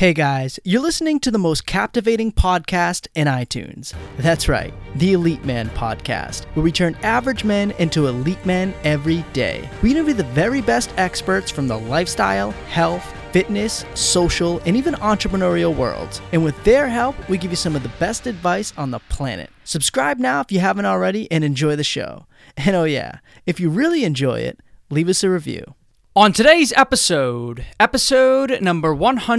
Hey guys, you're listening to the most captivating podcast in iTunes. That's right, the Elite Man Podcast, where we turn average men into elite men every day. We interview the very best experts from the lifestyle, health, fitness, social, and even entrepreneurial worlds. And with their help, we give you some of the best advice on the planet. Subscribe now if you haven't already and enjoy the show. And oh yeah, if you really enjoy it, leave us a review. On today's episode number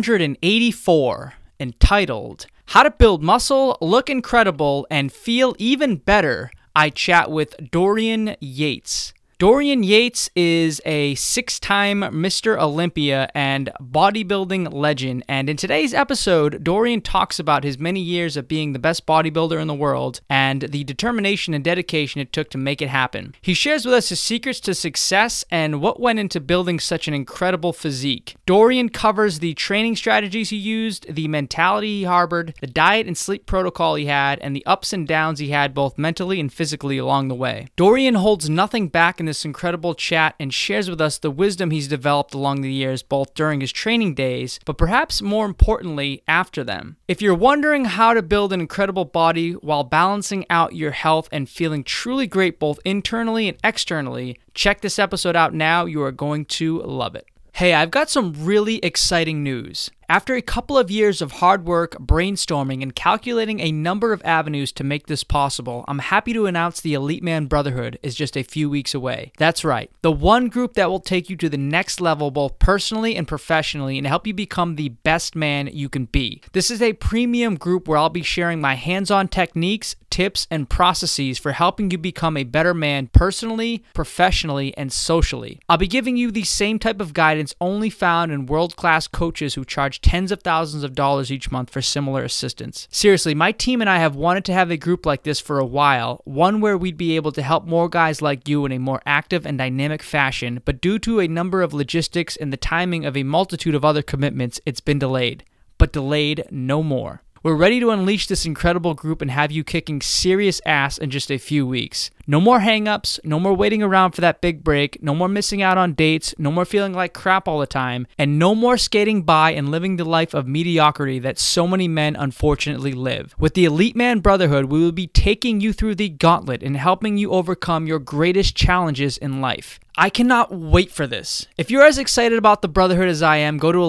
184, entitled, How to Build Muscle, Look Incredible, and Feel Even Better, I chat with Dorian Yates. Dorian Yates is a 6-time Mr. Olympia and bodybuilding legend, and in today's episode, Dorian talks about his many years of being the best bodybuilder in the world and the determination and dedication it took to make it happen. He shares with us his secrets to success and what went into building such an incredible physique. Dorian covers the training strategies he used, the mentality he harbored, the diet and sleep protocol he had, and the ups and downs he had both mentally and physically along the way. Dorian holds nothing back in this incredible chat and shares with us the wisdom he's developed along the years, both during his training days, but perhaps more importantly, after them. If you're wondering how to build an incredible body while balancing out your health and feeling truly great both internally and externally, check this episode out now. You are going to love it. Hey, I've got some really exciting news. After a couple of years of hard work, brainstorming, and calculating a number of avenues to make this possible, I'm happy to announce the Elite Man Brotherhood is just a few weeks away. That's right, the one group that will take you to the next level both personally and professionally and help you become the best man you can be. This is a premium group where I'll be sharing my hands-on techniques, tips, and processes for helping you become a better man personally, professionally, and socially. I'll be giving you the same type of guidance only found in world-class coaches who charge tens of thousands of dollars each month for similar assistance. Seriously, my team and I have wanted to have a group like this for a while, one where we'd be able to help more guys like you in a more active and dynamic fashion, but due to a number of logistics and the timing of a multitude of other commitments, it's been delayed. But delayed no more. We're ready to unleash this incredible group and have you kicking serious ass in just a few weeks. No more hang-ups, no more waiting around for that big break, no more missing out on dates, no more feeling like crap all the time, and no more skating by and living the life of mediocrity that so many men unfortunately live. With the Elite Man Brotherhood, we will be taking you through the gauntlet and helping you overcome your greatest challenges in life. I cannot wait for this. If you're as excited about the Brotherhood as I am, go to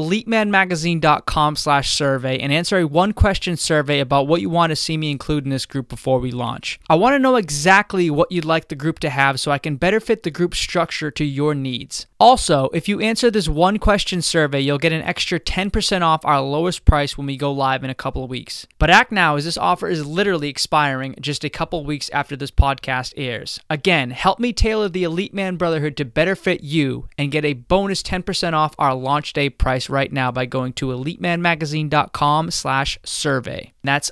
elitemanmagazine.com/survey and answer a one-question survey about what you want to see me include in this group before we launch. I want to know exactly what you'd like the group to have so I can better fit the group structure to your needs. Also, if you answer this one-question survey, you'll get an extra 10% off our lowest price when we go live in a couple of weeks. But act now, as this offer is literally expiring just a couple weeks after this podcast airs. Again, help me tailor the Elite Man Brotherhood to better fit you and get a bonus 10% off our launch day price right now by going to elitemanmagazine.com/survey. That's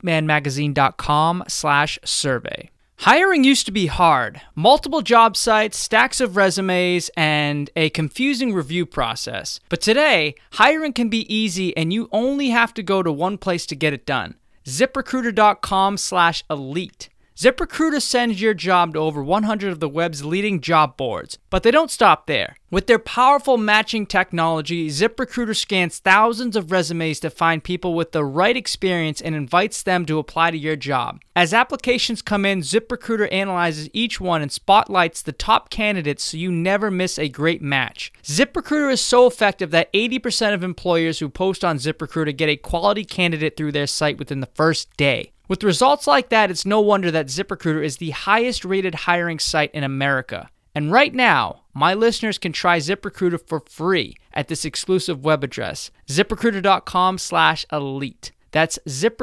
elitemanmagazine.com/survey. Hiring used to be hard. Multiple job sites, stacks of resumes, and a confusing review process. But today, hiring can be easy and you only have to go to one place to get it done. ZipRecruiter.com/elite. ZipRecruiter sends your job to over 100 of the web's leading job boards, but they don't stop there. With their powerful matching technology, ZipRecruiter scans thousands of resumes to find people with the right experience and invites them to apply to your job. As applications come in, ZipRecruiter analyzes each one and spotlights the top candidates so you never miss a great match. ZipRecruiter is so effective that 80% of employers who post on ZipRecruiter get a quality candidate through their site within the first day. With results like that, it's no wonder that ZipRecruiter is the highest rated hiring site in America. And right now, my listeners can try ZipRecruiter for free at this exclusive web address, ZipRecruiter.com/elite. That's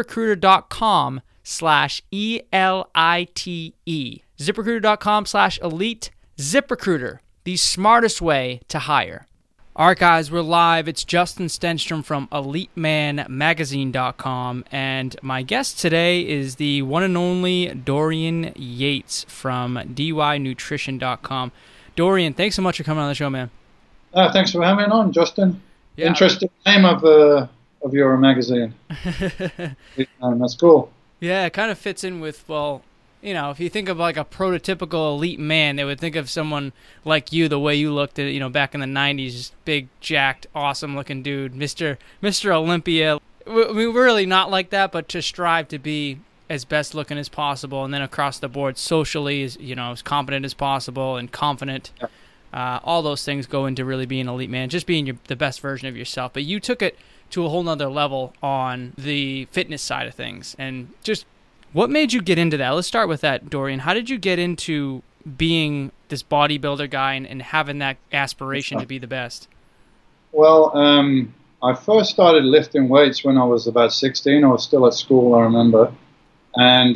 ZipRecruiter.com/ELITE. ZipRecruiter.com/elite. ZipRecruiter, the smartest way to hire. All right, guys, we're live. It's Justin Stenstrom from EliteManMagazine.com, and my guest today is the one and only Dorian Yates from DYNutrition.com. Dorian, thanks so much for coming on the show, man. Thanks for having me on, Justin. Yeah. Interesting name of your magazine. That's cool. Yeah, it kind of fits in with, well, if you think of like a prototypical elite man, they would think of someone like you, the way you looked at, back in the 90s, just big, jacked, awesome looking dude, Mr. Olympia. We're really not like that, but to strive to be as best looking as possible, and then across the board socially as competent as possible and confident. All those things go into really being an elite man, just being the best version of yourself. But you took it to a whole nother level on the fitness side of things. And just what made you get into that? Let's start with that, Dorian. How did you get into being this bodybuilder guy and having that aspiration to be the best? Well, I first started lifting weights when I was about 16. I was still at school, I remember. And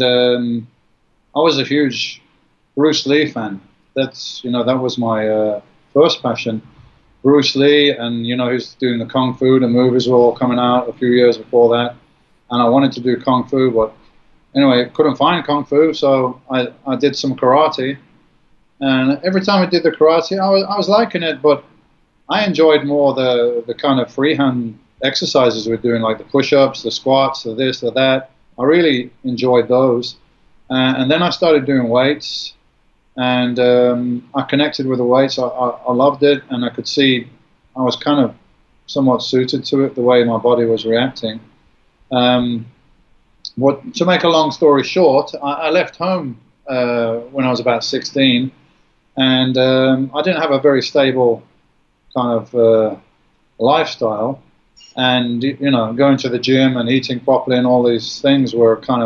I was a huge Bruce Lee fan. That was my first passion. Bruce Lee, and he was doing the Kung Fu. The movies were all coming out a few years before that. And I wanted to do Kung Fu, but anyway, couldn't find Kung Fu, so I did some karate. And every time I did the karate, I was liking it, but I enjoyed more the kind of freehand exercises we're doing, like the push-ups, the squats, the this, the that. I really enjoyed those. And then I started doing weights, and I connected with the weights. I loved it, and I could see I was kind of somewhat suited to it, the way my body was reacting. To make a long story short, I left home when I was about 16, and I didn't have a very stable kind of lifestyle. And, going to the gym and eating properly and all these things were kind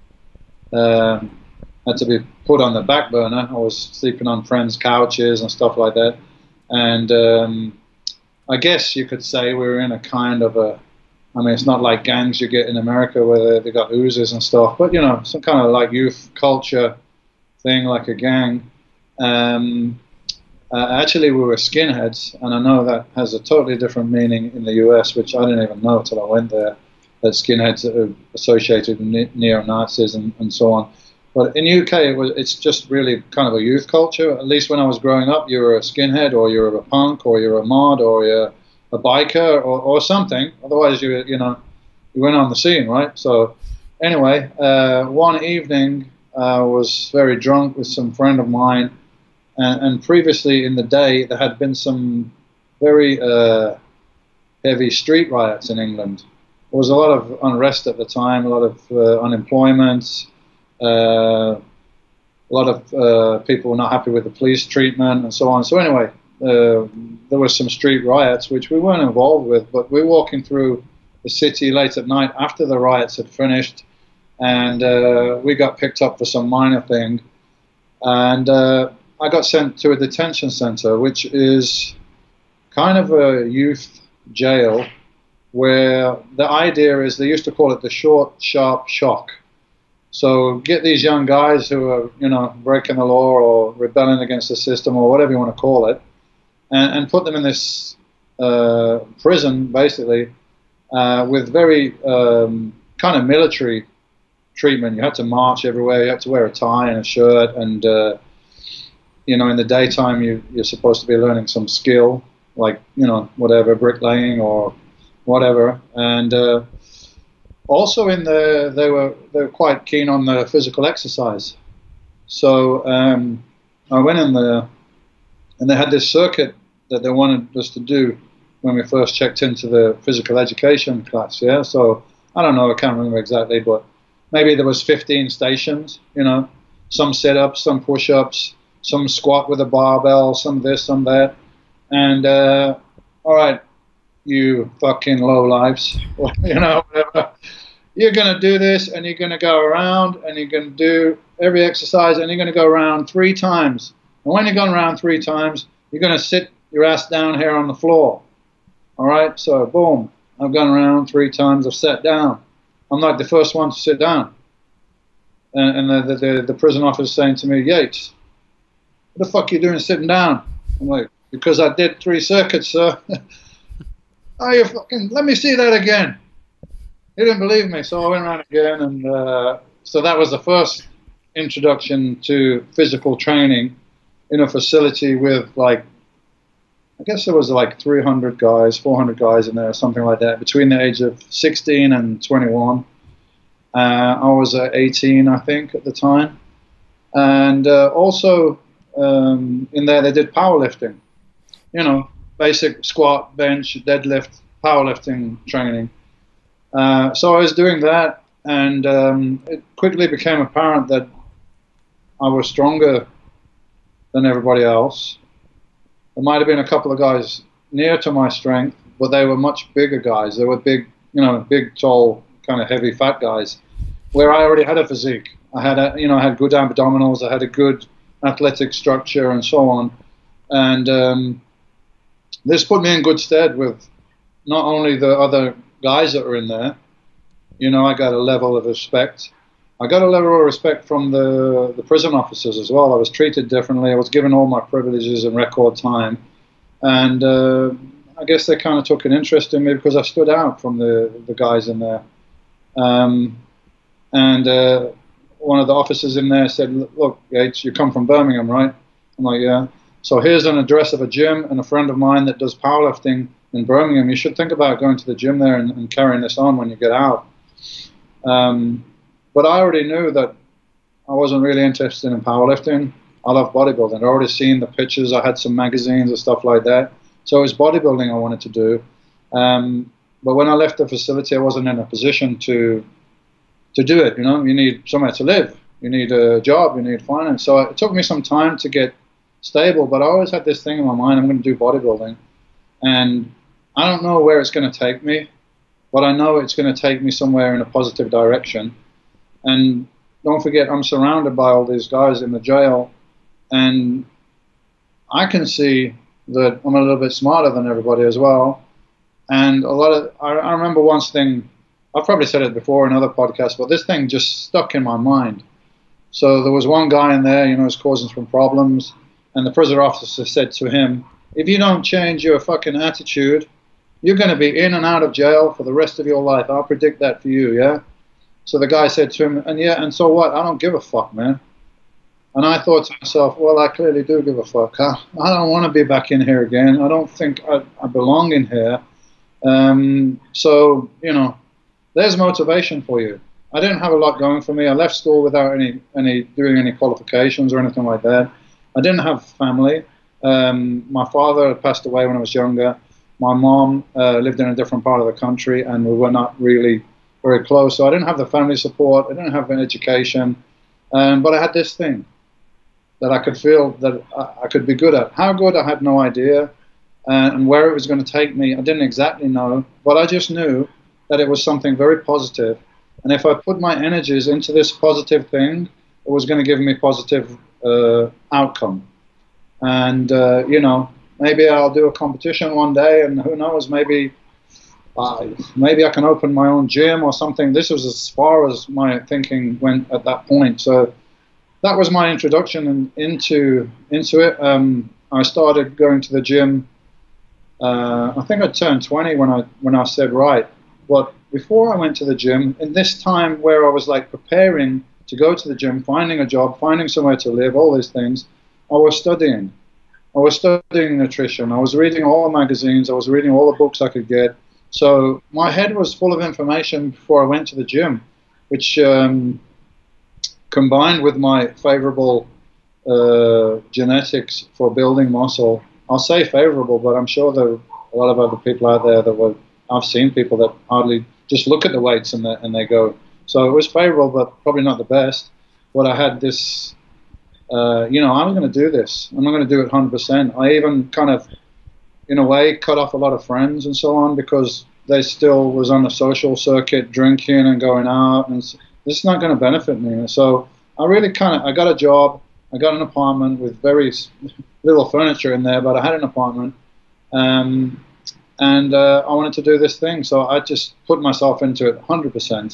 of had to be put on the back burner. I was sleeping on friends' couches and stuff like that. And I guess you could say we were in a kind of it's not like gangs you get in America where they got oozes and stuff, but, some kind of like youth culture thing, like a gang. Actually, we were skinheads, and I know that has a totally different meaning in the US, which I didn't even know until I went there, that skinheads are associated with neo-Nazis and so on. But in UK, it's just really kind of a youth culture. At least when I was growing up, you were a skinhead, or you were a punk, or you were a mod, or you're a biker, or something. Otherwise, you went on the scene, right? So anyway, one evening, I was very drunk with some friend of mine. And previously in the day, there had been some very heavy street riots in England. There was a lot of unrest at the time, a lot of unemployment, a lot of people were not happy with the police treatment and so on. So anyway, there were some street riots, which we weren't involved with, but we were walking through the city late at night after the riots had finished, and we got picked up for some minor thing. And I got sent to a detention center, which is kind of a youth jail, where the idea is, they used to call it the short, sharp shock. So get these young guys who are, breaking the law or rebelling against the system or whatever you want to call it, and put them in this prison, basically, with very kind of military treatment. You had to march everywhere. You had to wear a tie and a shirt, and in the daytime you're supposed to be learning some skill, like whatever, bricklaying or whatever. And also they were quite keen on the physical exercise. So I went in there, and they had this circuit that they wanted us to do when we first checked into the physical education class. Yeah, so I don't know, I can't remember exactly, but maybe there was 15 stations. Some sit-ups, some push-ups, some squat with a barbell, some this, some that. And all right, you fucking lowlifes, whatever. You're going to do this, and you're going to go around, and you're going to do every exercise, and you're going to go around 3 times. And when you've gone around 3 times, you're going to sit your ass down here on the floor. All right, so boom, I've gone around 3 times, I've sat down. I'm like the first one to sit down. And the prison officer saying to me, Yates, what the fuck are you doing sitting down? I'm like, because I did 3 circuits, sir. Oh, you fucking, let me see that again. He didn't believe me, so I went around again, and so that was the first introduction to physical training in a facility with, like, I guess there was like 300 guys, 400 guys in there, something like that, between the age of 16 and 21. I was 18, I think, at the time. And also in there they did powerlifting, basic squat, bench, deadlift, powerlifting training. So I was doing that, and it quickly became apparent that I was stronger than everybody else. There might have been a couple of guys near to my strength, but they were much bigger guys. They were big, big, tall, kind of heavy, fat guys, where I already had a physique. I had I had good abdominals, I had a good athletic structure, and so on. And this put me in good stead with not only the other guys that were in there. I got a level of respect. I got a level of respect from the prison officers as well. I was treated differently. I was given all my privileges in record time. And I guess they kind of took an interest in me because I stood out from the guys in there. And one of the officers in there said, "Look, Yates, you come from Birmingham, right?" I'm like, "Yeah." "So here's an address of a gym and a friend of mine that does powerlifting in Birmingham. You should think about going to the gym there and carrying this on when you get out." But I already knew that I wasn't really interested in powerlifting. I love bodybuilding. I'd already seen the pictures. I had some magazines and stuff like that. So it was bodybuilding I wanted to do. But when I left the facility, I wasn't in a position to do it. You need somewhere to live. You need a job. You need finance. So it took me some time to get stable, but I always had this thing in my mind, I'm going to do bodybuilding. And I don't know where it's going to take me, but I know it's going to take me somewhere in a positive direction. And don't forget, I'm surrounded by all these guys in the jail, and I can see that I'm a little bit smarter than everybody as well. And I remember one thing, I've probably said it before in other podcasts, but this thing just stuck in my mind. So there was one guy in there, who's causing some problems, and the prison officer said to him, "If you don't change your fucking attitude, you're going to be in and out of jail for the rest of your life. I'll predict that for you, yeah?" So the guy said to him, and so what? I don't give a fuck, man. And I thought to myself, well, I clearly do give a fuck. I don't want to be back in here again. I don't think I belong in here. So, there's motivation for you. I didn't have a lot going for me. I left school without doing any qualifications or anything like that. I didn't have family. My father had passed away when I was younger. My mom lived in a different part of the country, and we were not really very close. So I didn't have the family support. I didn't have an education. But I had this thing that I could feel that I could be good at. How good, I had no idea. And where it was going to take me, I didn't exactly know. But I just knew that it was something very positive. And if I put my energies into this positive thing, it was going to give me positive outcome. And, maybe I'll do a competition one day, and who knows, maybe I can open my own gym or something. This was as far as my thinking went at that point. So that was my introduction into it. I started going to the gym. I think I turned 20 when I said, right. But before I went to the gym, in this time where I was like preparing to go to the gym, finding a job, finding somewhere to live, all these things, I was studying. I was studying nutrition. I was reading all the magazines. I was reading all the books I could get. So my head was full of information before I went to the gym, which combined with my favorable genetics for building muscle. I'll say favorable, but I'm sure there are a lot of other people out there I've seen people that hardly just look at the weights and they go. So it was favorable, but probably not the best. But I had this, I'm going to do this. I'm going to do it 100%. I even kind of, in a way, cut off a lot of friends and so on because they still was on the social circuit, drinking and going out, and this is not going to benefit me. So I really I got a job. I got an apartment with very little furniture in there, but I had an apartment. And I wanted to do this thing, so I just put myself into it 100%.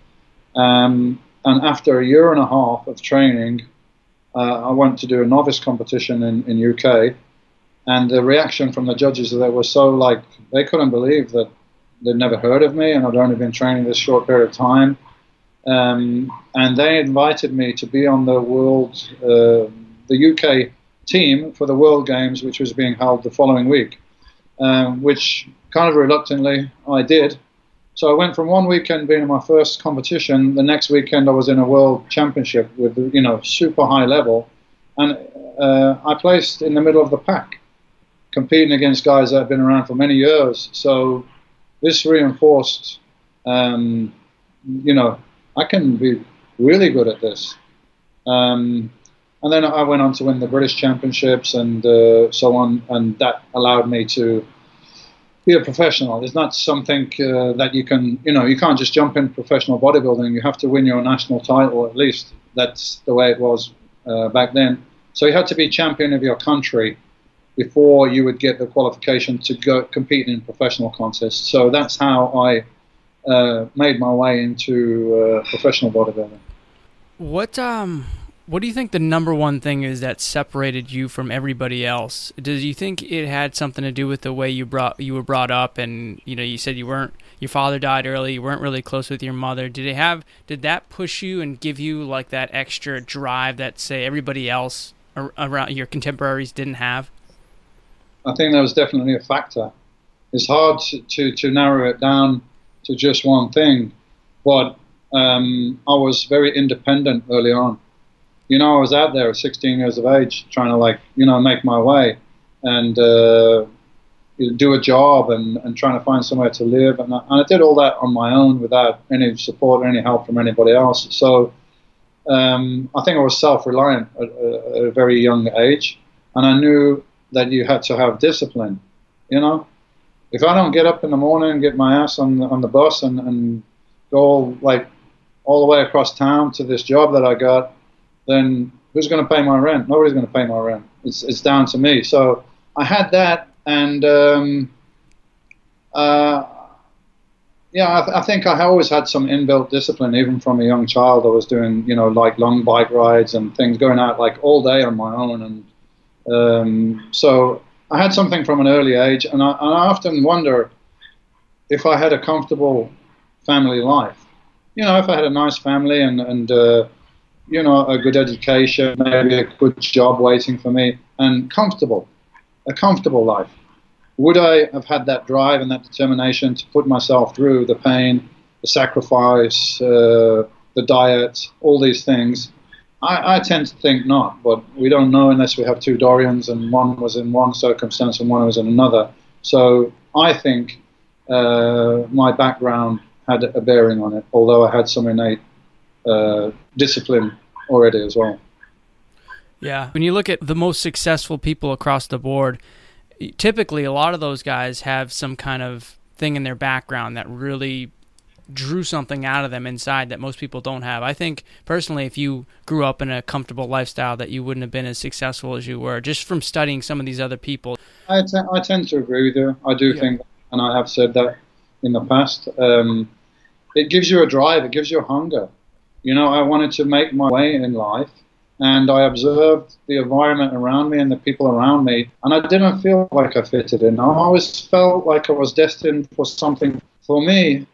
And after a year and a half of training, I went to do a novice competition in UK, and the reaction from the judges there was so they couldn't believe that they'd never heard of me, and I'd only been training this short period of time. And they invited me to be on the UK team for the World Games, which was being held the following week. Which kind of reluctantly I did, So I went from one weekend being in my first competition, the next weekend I was in a world championship with, super high level, and I placed in the middle of the pack, competing against guys that have been around for many years. So this reinforced, I can be really good at this. And then I went on to win the British Championships and so on, and that allowed me to be a professional. It's not something that you can, you can't just jump in professional bodybuilding. You have to win your national title, at least. That's the way it was back then. So you had to be champion of your country before you would get the qualification to go compete in professional contests. So that's how I made my way into professional bodybuilding. What do you think the number one thing is that separated you from everybody else? Do you think it had something to do with the way you were brought up, and you said your father died early, you weren't really close with your mother. Did that push you and give you like that extra drive that say everybody else around your contemporaries didn't have? I think that was definitely a factor. It's hard to narrow it down to just one thing, but I was very independent early on. I was out there at 16 years of age trying to make my way and do a job and trying to find somewhere to live. And I did all that on my own without any support or any help from anybody else. So I think I was self-reliant at a very young age. And I knew that you had to have discipline. If I don't get up in the morning and get my ass on the bus and go all the way across town to this job that I got, then who's going to pay my rent? Nobody's going to pay my rent. It's down to me. So I had that, and I think I always had some inbuilt discipline, even from a young child. I was doing, long bike rides and things, going out all day on my own, and so I had something from an early age, and I often wonder if I had a comfortable family life. If I had a nice family and a good education, maybe a good job waiting for me, and a comfortable life. Would I have had that drive and that determination to put myself through the pain, the sacrifice, the diet, all these things? I tend to think not, but we don't know unless we have two Dorians, and one was in one circumstance and one was in another. So I think my background had a bearing on it, although I had some innate discipline already as well. Yeah. When you look at the most successful people across the board, typically a lot of those guys have some kind of thing in their background that really drew something out of them inside that most people don't have. I think personally, if you grew up in a comfortable lifestyle, that you wouldn't have been as successful as you were, just from studying some of these other people. I tend to agree with you. I do think, and I have said that in the past, it gives you a drive, it gives you a hunger. I wanted to make my way in life, and I observed the environment around me and the people around me, and I didn't feel like I fitted in. I always felt like I was destined for something. For me,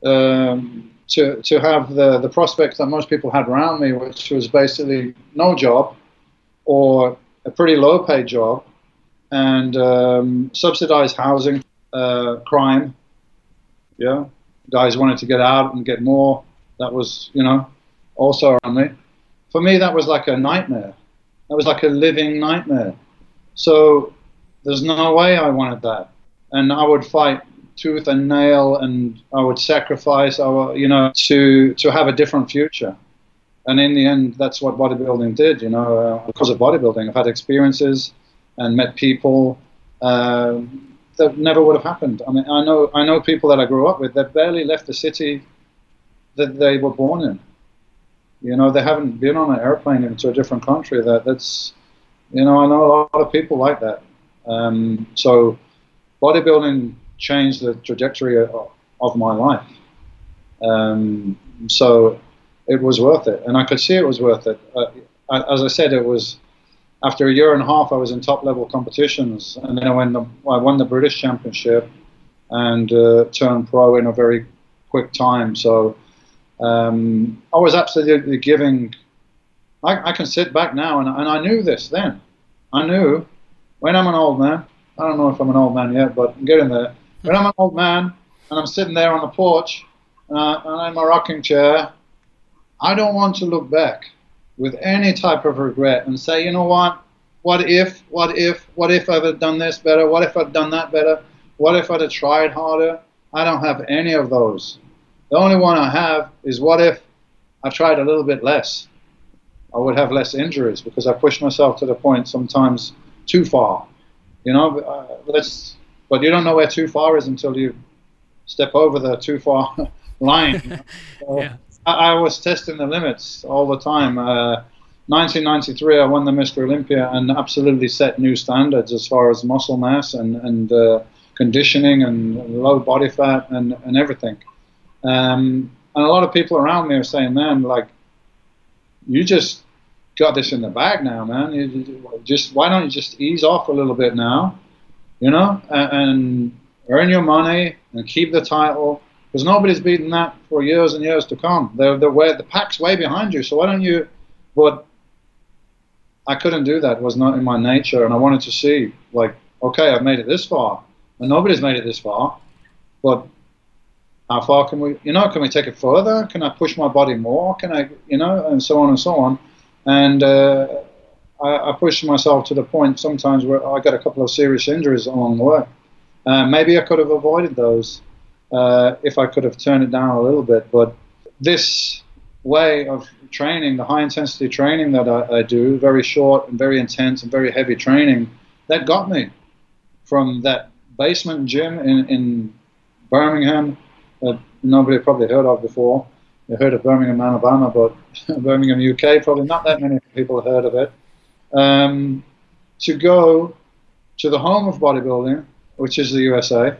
to have the prospects that most people had around me, which was basically no job or a pretty low-paid job, and subsidized housing, crime. Yeah, guys wanted to get out and get more. That was, also around me. For me, that was like a nightmare. That was like a living nightmare. So there's no way I wanted that. And I would fight tooth and nail, and I would sacrifice, to have a different future. And in the end, that's what bodybuilding did. Because of bodybuilding, I've had experiences and met people that never would have happened. I mean, I know people that I grew up with that barely left the city that they were born in. They haven't been on an airplane into a different country. That's I know a lot of people like that. So bodybuilding changed the trajectory of my life. So it was worth it, and I could see it was worth it. As I said, it was after a year and a half. I was in top-level competitions, and then I won the British Championship and turned pro in a very quick time. So I was absolutely giving. I can sit back now, and I knew this then. I knew when I'm an old man. I don't know if I'm an old man yet, but I'm getting there. When I'm an old man and I'm sitting there on the porch and I'm in my rocking chair, I don't want to look back with any type of regret and say, you know what if I'd have done this better? What if I'd done that better? What if I'd have tried harder? I don't have any of those. The only one I have is what if I tried a little bit less? I would have less injuries because I pushed myself to the point sometimes too far. You know, but you don't know where too far is until you step over the too far line. You know? So Yeah. I was testing the limits all the time. 1993, I won the Mr. Olympia and absolutely set new standards as far as muscle mass and conditioning and low body fat and everything. And a lot of people around me are saying, man, like, you just got this in the bag now, man. Why don't you just ease off a little bit now, you know, and earn your money and keep the title, because nobody's beaten that for years and years to come. The pack's way behind you, so why don't you? But I couldn't do that. It was not in my nature, and I wanted to see, like, okay, I've made it this far, and nobody's made it this far, but how far can we, you know, can we take it further? Can I push my body more? Can I, you know, and so on and so on. And I pushed myself to the point sometimes where I got a couple of serious injuries along the way. Maybe I could have avoided those if I could have turned it down a little bit. But this way of training, the high intensity training that I do, very short and very intense and very heavy training, that got me from that basement gym in Birmingham that nobody probably heard of before. You heard of Birmingham, Alabama, but Birmingham, UK, probably not that many people have heard of it. To go to the home of bodybuilding, which is the USA,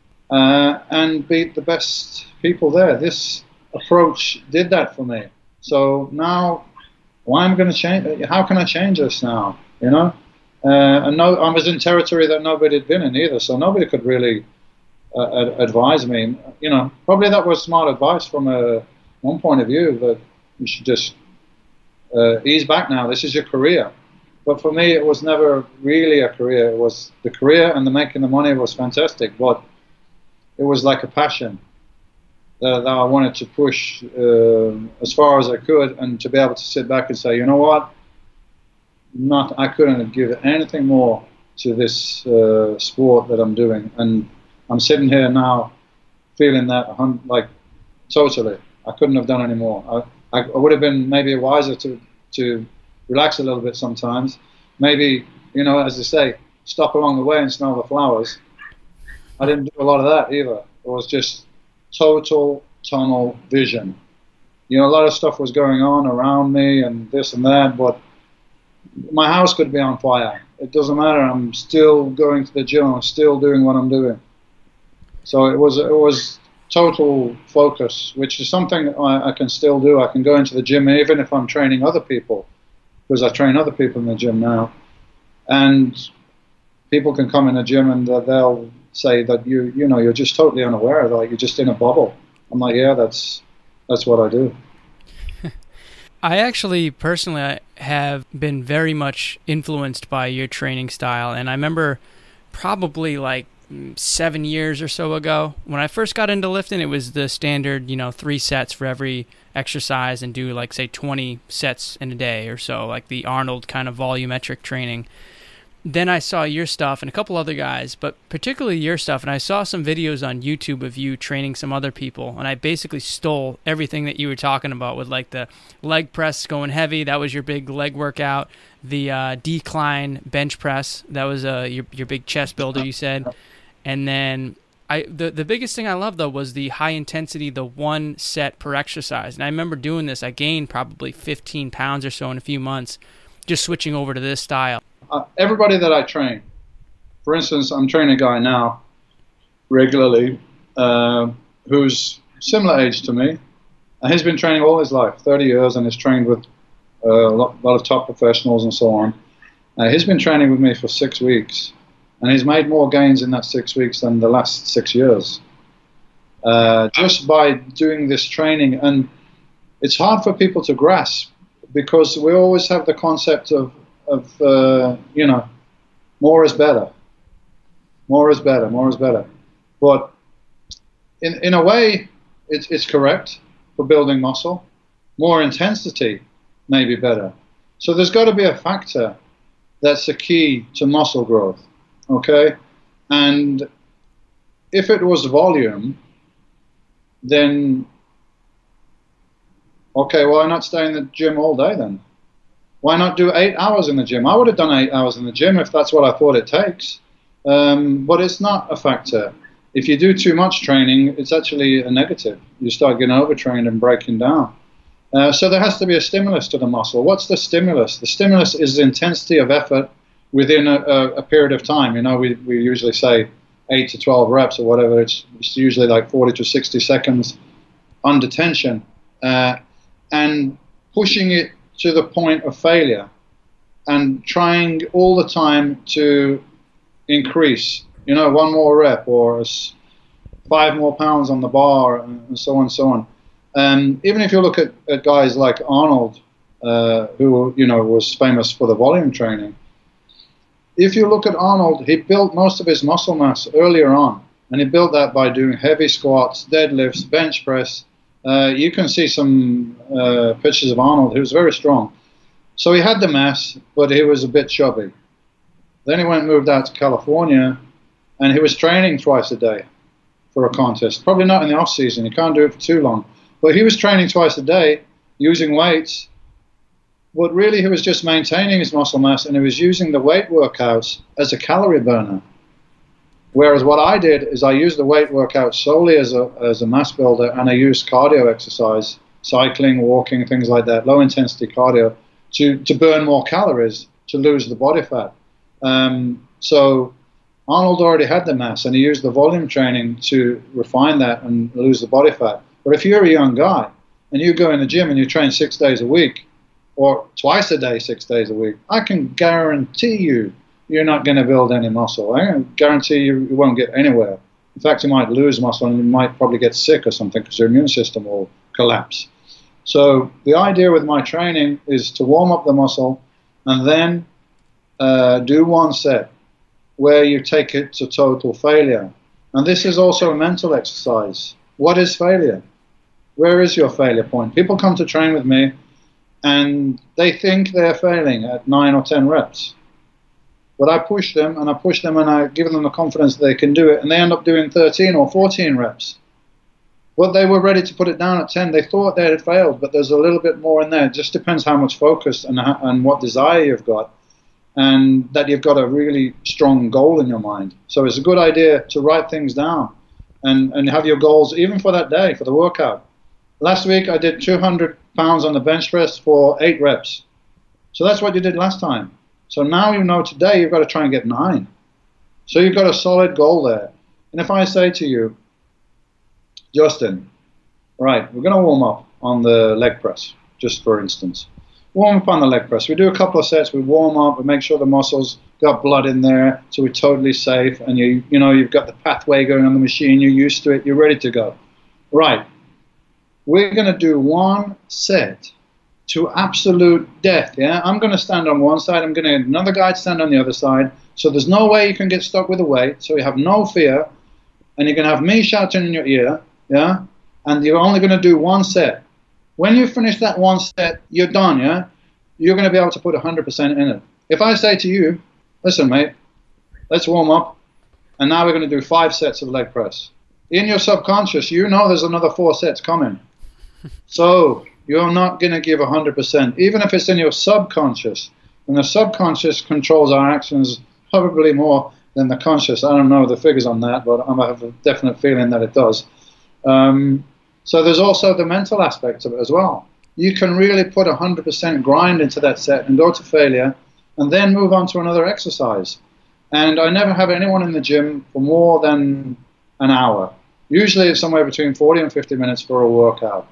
and beat the best people there. This approach did that for me. So now, why am I going to change? How can I change this now? You know, and no, I was in territory that nobody had been in either, so nobody could really advise me. You know, probably that was smart advice from one point of view, that you should just ease back now. This is your career. But for me, it was never really a career. It was the career, and the making the money was fantastic, but it was like a passion that I wanted to push as far as I could, and to be able to sit back and say, you know what, I couldn't give anything more to this sport that I'm doing. And I'm sitting here now feeling that, like, totally. I couldn't have done any more. I would have been maybe wiser to relax a little bit sometimes. Maybe, you know, as they say, stop along the way and smell the flowers. I didn't do a lot of that either. It was just total tunnel vision. You know, a lot of stuff was going on around me and this and that, but my house could be on fire. It doesn't matter. I'm still going to the gym. I'm still doing what I'm doing. So it was total focus, which is something I can still do. I can go into the gym even if I'm training other people, because I train other people in the gym now, and people can come in the gym and they'll say that you know, you're just totally unaware, like you're just in a bubble. I'm like, yeah, that's what I do. I actually personally have been very much influenced by your training style, and I remember probably like 7 years or so ago when I first got into lifting, it was the standard, you know, 3 sets for every exercise and do like, say, 20 sets in a day or so, like the Arnold kind of volumetric training. Then I saw your stuff and a couple other guys, but particularly your stuff, and I saw some videos on YouTube of you training some other people, and I basically stole everything that you were talking about with like the leg press going heavy. That was your big leg workout. The decline bench press, that was your big chest builder, you said. And then the biggest thing I loved, though, was the high intensity, the 1 set per exercise. And I remember doing this. I gained probably 15 pounds or so in a few months just switching over to this style. Everybody that I train, for instance, I'm training a guy now regularly who's similar age to me. And he's been training all his life, 30 years, and has trained with a lot of top professionals and so on. He's been training with me for 6 weeks. And he's made more gains in that 6 weeks than the last 6 years, just by doing this training. And it's hard for people to grasp, because we always have the concept of you know, more is better. More is better, more is better. But in a way, it's correct for building muscle. More intensity may be better. So there's got to be a factor that's the key to muscle growth, okay? And if it was volume, then, okay, why not stay in the gym all day then? Why not do 8 hours in the gym? I would have done 8 hours in the gym if that's what I thought it takes. But it's not a factor. If you do too much training, it's actually a negative. You start getting overtrained and breaking down. So there has to be a stimulus to the muscle. What's the stimulus? The stimulus is the intensity of effort within a period of time. You know, we usually say 8 to 12 reps or whatever. It's usually like 40 to 60 seconds under tension. And pushing it to the point of failure and trying all the time to increase, you know, 1 more rep or 5 more pounds on the bar and so on and so on. Even if you look at guys like Arnold, who, you know, was famous for the volume training, if you look at Arnold, he built most of his muscle mass earlier on, and he built that by doing heavy squats, deadlifts, bench press. You can see some pictures of Arnold. He was very strong. So he had the mass, but he was a bit chubby. Then he went and moved out to California, and he was training twice a day for a contest. Probably not in the off season. You can't do it for too long. But he was training twice a day, using weights. But really, he was just maintaining his muscle mass, and he was using the weight workouts as a calorie burner. Whereas what I did is I used the weight workout solely as a mass builder, and I used cardio exercise, cycling, walking, things like that, low intensity cardio, to burn more calories, to lose the body fat. So Arnold already had the mass, and he used the volume training to refine that and lose the body fat. But if you're a young guy and you go in the gym and you train 6 days a week, or twice a day, 6 days a week, I can guarantee you're not going to build any muscle. I can guarantee you won't get anywhere. In fact, you might lose muscle and you might probably get sick or something because your immune system will collapse. So the idea with my training is to warm up the muscle and then do 1 set where you take it to total failure. And this is also a mental exercise. What is failure? Where is your failure point? People come to train with me and they think they're failing at 9 or 10 reps. But I push them and I give them the confidence that they can do it, and they end up doing 13 or 14 reps. But they were ready to put it down at 10. They thought they had failed, but there's a little bit more in there. It just depends how much focus and what desire you've got, and that you've got a really strong goal in your mind. So it's a good idea to write things down and have your goals even for that day, for the workout. Last week I did 200 pounds on the bench press for 8 reps. So that's what you did last time. So now you know today you've got to try and get 9. So you've got a solid goal there. And if I say to you, Justin, right, we're going to warm up on the leg press, just for instance. Warm up on the leg press. We do a couple of sets, we warm up, we make sure the muscles got blood in there, so we're totally safe, and you know, you've got the pathway going on the machine, you're used to it, you're ready to go. Right. We're going to do 1 set to absolute death, yeah? I'm going to stand on one side, I'm going to get another guy to stand on the other side, so there's no way you can get stuck with the weight, so you have no fear, and you're going to have me shouting in your ear, yeah? And you're only going to do 1 set. When you finish that 1 set, you're done, yeah? You're going to be able to put 100% in it. If I say to you, listen, mate, let's warm up, and now we're going to do 5 sets of leg press. In your subconscious, you know there's another 4 sets coming. So you're not going to give 100%, even if it's in your subconscious. And the subconscious controls our actions probably more than the conscious. I don't know the figures on that, but I have a definite feeling that it does. So there's also the mental aspect of it as well. You can really put 100% grind into that set and go to failure and then move on to another exercise. And I never have anyone in the gym for more than an hour. Usually it's somewhere between 40 and 50 minutes for a workout.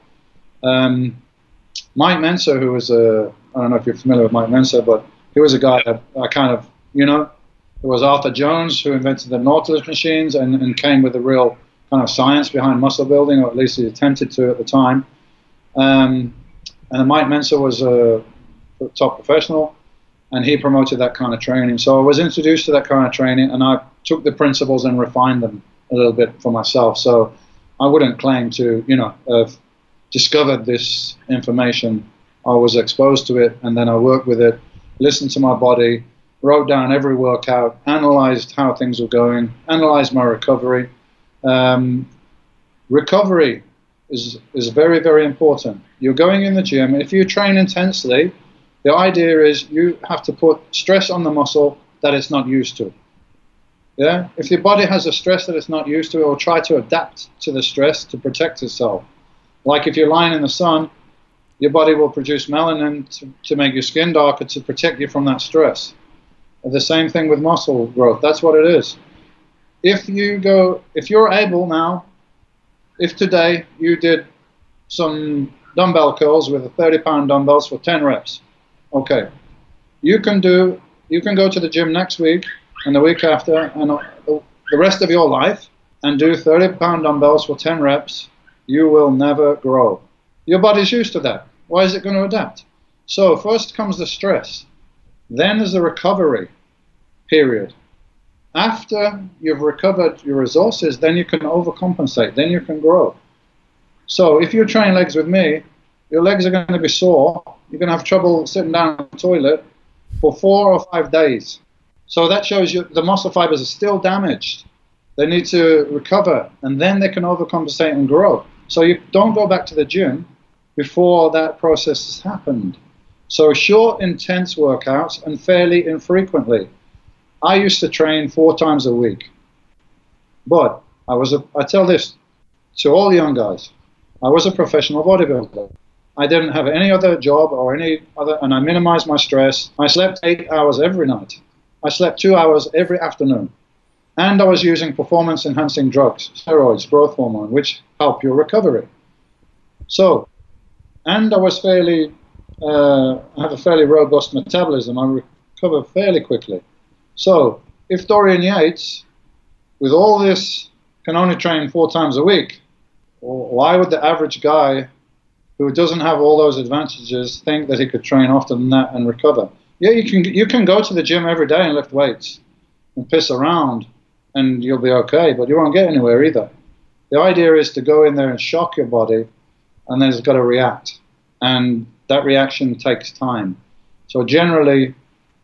Mike Mensa, who was I don't know if you're familiar with Mike Mensa, but he was a guy that I kind of, you know, it was Arthur Jones who invented the Nautilus machines and came with the real kind of science behind muscle building, or at least he attempted to at the time. And Mike Mensa was a top professional, and he promoted that kind of training. So I was introduced to that kind of training, and I took the principles and refined them a little bit for myself. So I wouldn't claim to, have discovered this information. I was exposed to it, and then I worked with it, listened to my body, wrote down every workout, analyzed how things were going, analyzed my recovery. Recovery is very, very important. You're going in the gym. If you train intensely, the idea is you have to put stress on the muscle that it's not used to. Yeah? If your body has a stress that it's not used to, it will try to adapt to the stress to protect itself. Like if you're lying in the sun, your body will produce melanin to make your skin darker to protect you from that stress. The same thing with muscle growth. That's what it is. If you're able now, if today you did some dumbbell curls with 30-pound dumbbells for 10 reps, okay, you can go to the gym next week and the week after and the rest of your life and do 30-pound dumbbells for 10 reps, you will never grow. Your body's used to that. Why is it going to adapt? So first comes the stress. Then is the recovery period. After you've recovered your resources, then you can overcompensate, then you can grow. So if you train legs with me, your legs are going to be sore. You're going to have trouble sitting down on the toilet for 4 or 5 days. So that shows you the muscle fibers are still damaged. They need to recover, and then they can overcompensate and grow. So you don't go back to the gym before that process has happened. So short, intense workouts and fairly infrequently. I used to train 4 times a week, but I tell this to all young guys, I was a professional bodybuilder. I didn't have any other job and I minimized my stress. I slept 8 hours every night. I slept 2 hours every afternoon. And I was using performance-enhancing drugs, steroids, growth hormone, which help your recovery. So, and I was I have a fairly robust metabolism. I recover fairly quickly. So, if Dorian Yates, with all this, can only train 4 times a week, why would the average guy who doesn't have all those advantages think that he could train often than that and recover? Yeah, you can go to the gym every day and lift weights and piss around, and you'll be okay, but you won't get anywhere either. The idea is to go in there and shock your body, and then it's got to react. And that reaction takes time. So generally,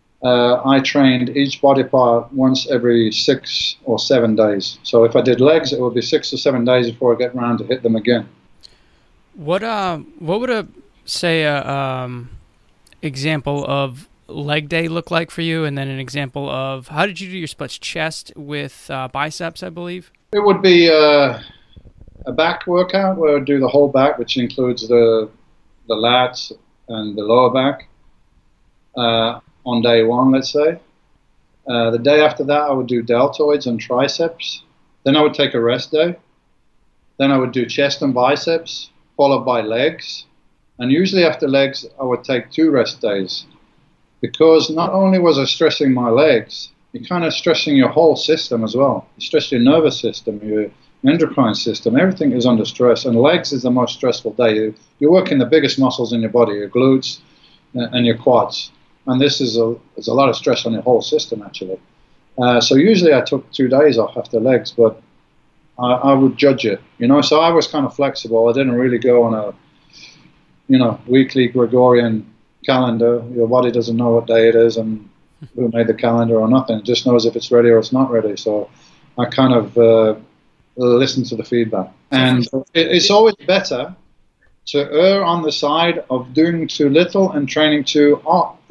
I trained each body part once every 6 or 7 days. So if I did legs, it would be 6 or 7 days before I get around to hit them again. What would example of leg day look like for you, and then an example of how did you do your splits? Chest with biceps, I believe? It would be a back workout where I would do the whole back, which includes the lats and the lower back on day 1, let's say. The day after that, I would do deltoids and triceps. Then I would take a rest day. Then I would do chest and biceps, followed by legs. And usually after legs, I would take 2 rest days. Because not only was I stressing my legs, you're kind of stressing your whole system as well. You stress your nervous system, your endocrine system, everything is under stress. And legs is the most stressful day. You're working the biggest muscles in your body, your glutes and your quads. And this is a lot of stress on your whole system, actually. So usually I took 2 days off after legs, but I would judge it, So I was kind of flexible. I didn't really go on a, weekly Gregorian calendar. Your body doesn't know what day it is and who made the calendar or nothing. It just knows if it's ready or it's not ready. So I kind of listen to the feedback. And it's always better to err on the side of doing too little and training too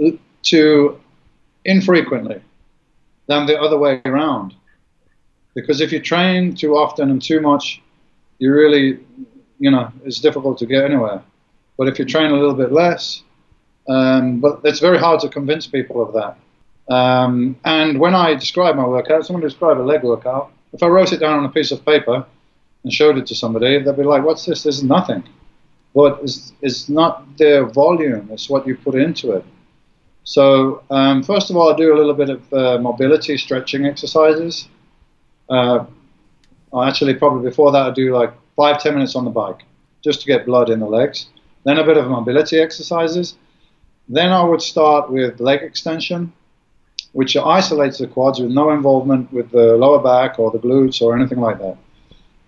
infrequently than the other way around. Because if you train too often and too much, you really, it's difficult to get anywhere. But if you train a little bit less, but it's very hard to convince people of that. And when I describe my workout, someone describe a leg workout, if I wrote it down on a piece of paper and showed it to somebody, they'd be like, what's this? This is nothing. But it's not the volume, it's what you put into it. So first of all, I do a little bit of mobility stretching exercises. Actually, probably before that, I do like 5-10 minutes on the bike just to get blood in the legs. Then a bit of mobility exercises. Then I would start with leg extension, which isolates the quads with no involvement with the lower back or the glutes or anything like that.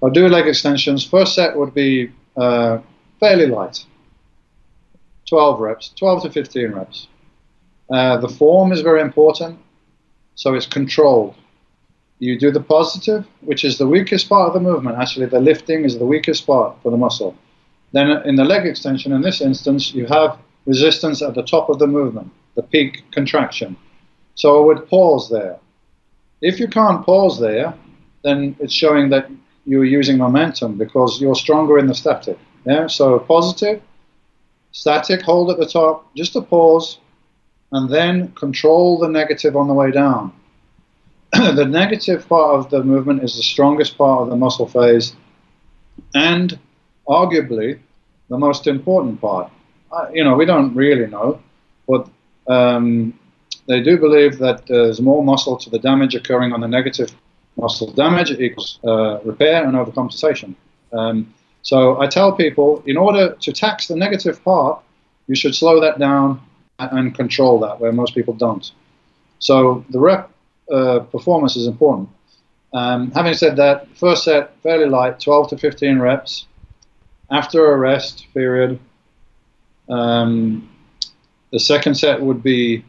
I'll do leg extensions. First set would be fairly light, 12 reps, 12 to 15 reps. The form is very important, so it's controlled. You do the positive, which is the weakest part of the movement. Actually, the lifting is the weakest part for the muscle. Then in the leg extension, in this instance, you have resistance at the top of the movement, the peak contraction. So I would pause there. If you can't pause there, then it's showing that you're using momentum because you're stronger in the static. Yeah? So positive, static, hold at the top, just a pause, and then control the negative on the way down. The negative part of the movement is the strongest part of the muscle phase and arguably the most important part. We don't really know, but they do believe that there's more muscle to the damage occurring on the negative muscle damage equals repair and overcompensation. So I tell people, in order to tax the negative part, you should slow that down and control that, where most people don't. So the rep performance is important. Having said that, first set, fairly light, 12 to 15 reps. After a rest period, the second set would be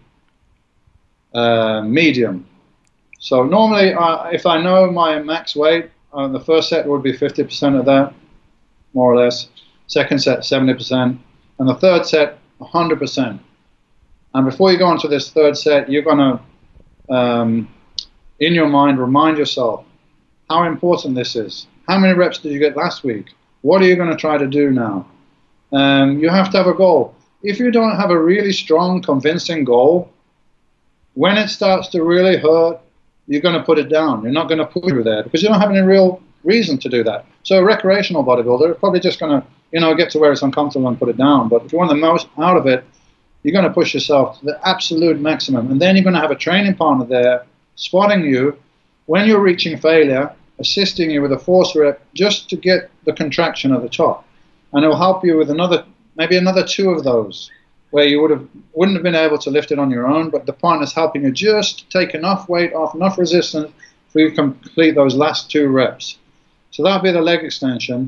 medium. So normally, if I know my max weight, the first set would be 50% of that, more or less. Second set, 70%. And the third set, 100%. And before you go on to this third set, you're going to, in your mind, remind yourself how important this is. How many reps did you get last week? What are you going to try to do now? You have to have a goal. If you don't have a really strong, convincing goal, when it starts to really hurt, you're going to put it down. You're not going to push through there because you don't have any real reason to do that. So a recreational bodybuilder is probably just going to, get to where it's uncomfortable and put it down. But if you want the most out of it, you're going to push yourself to the absolute maximum. And then you're going to have a training partner there spotting you when you're reaching failure, assisting you with a force rep just to get the contraction at the top. And it will help you with maybe another 2 of those where you wouldn't have been able to lift it on your own, but the partner's helping you just take enough weight off, enough resistance for you to complete those last 2 reps. So that would be the leg extension.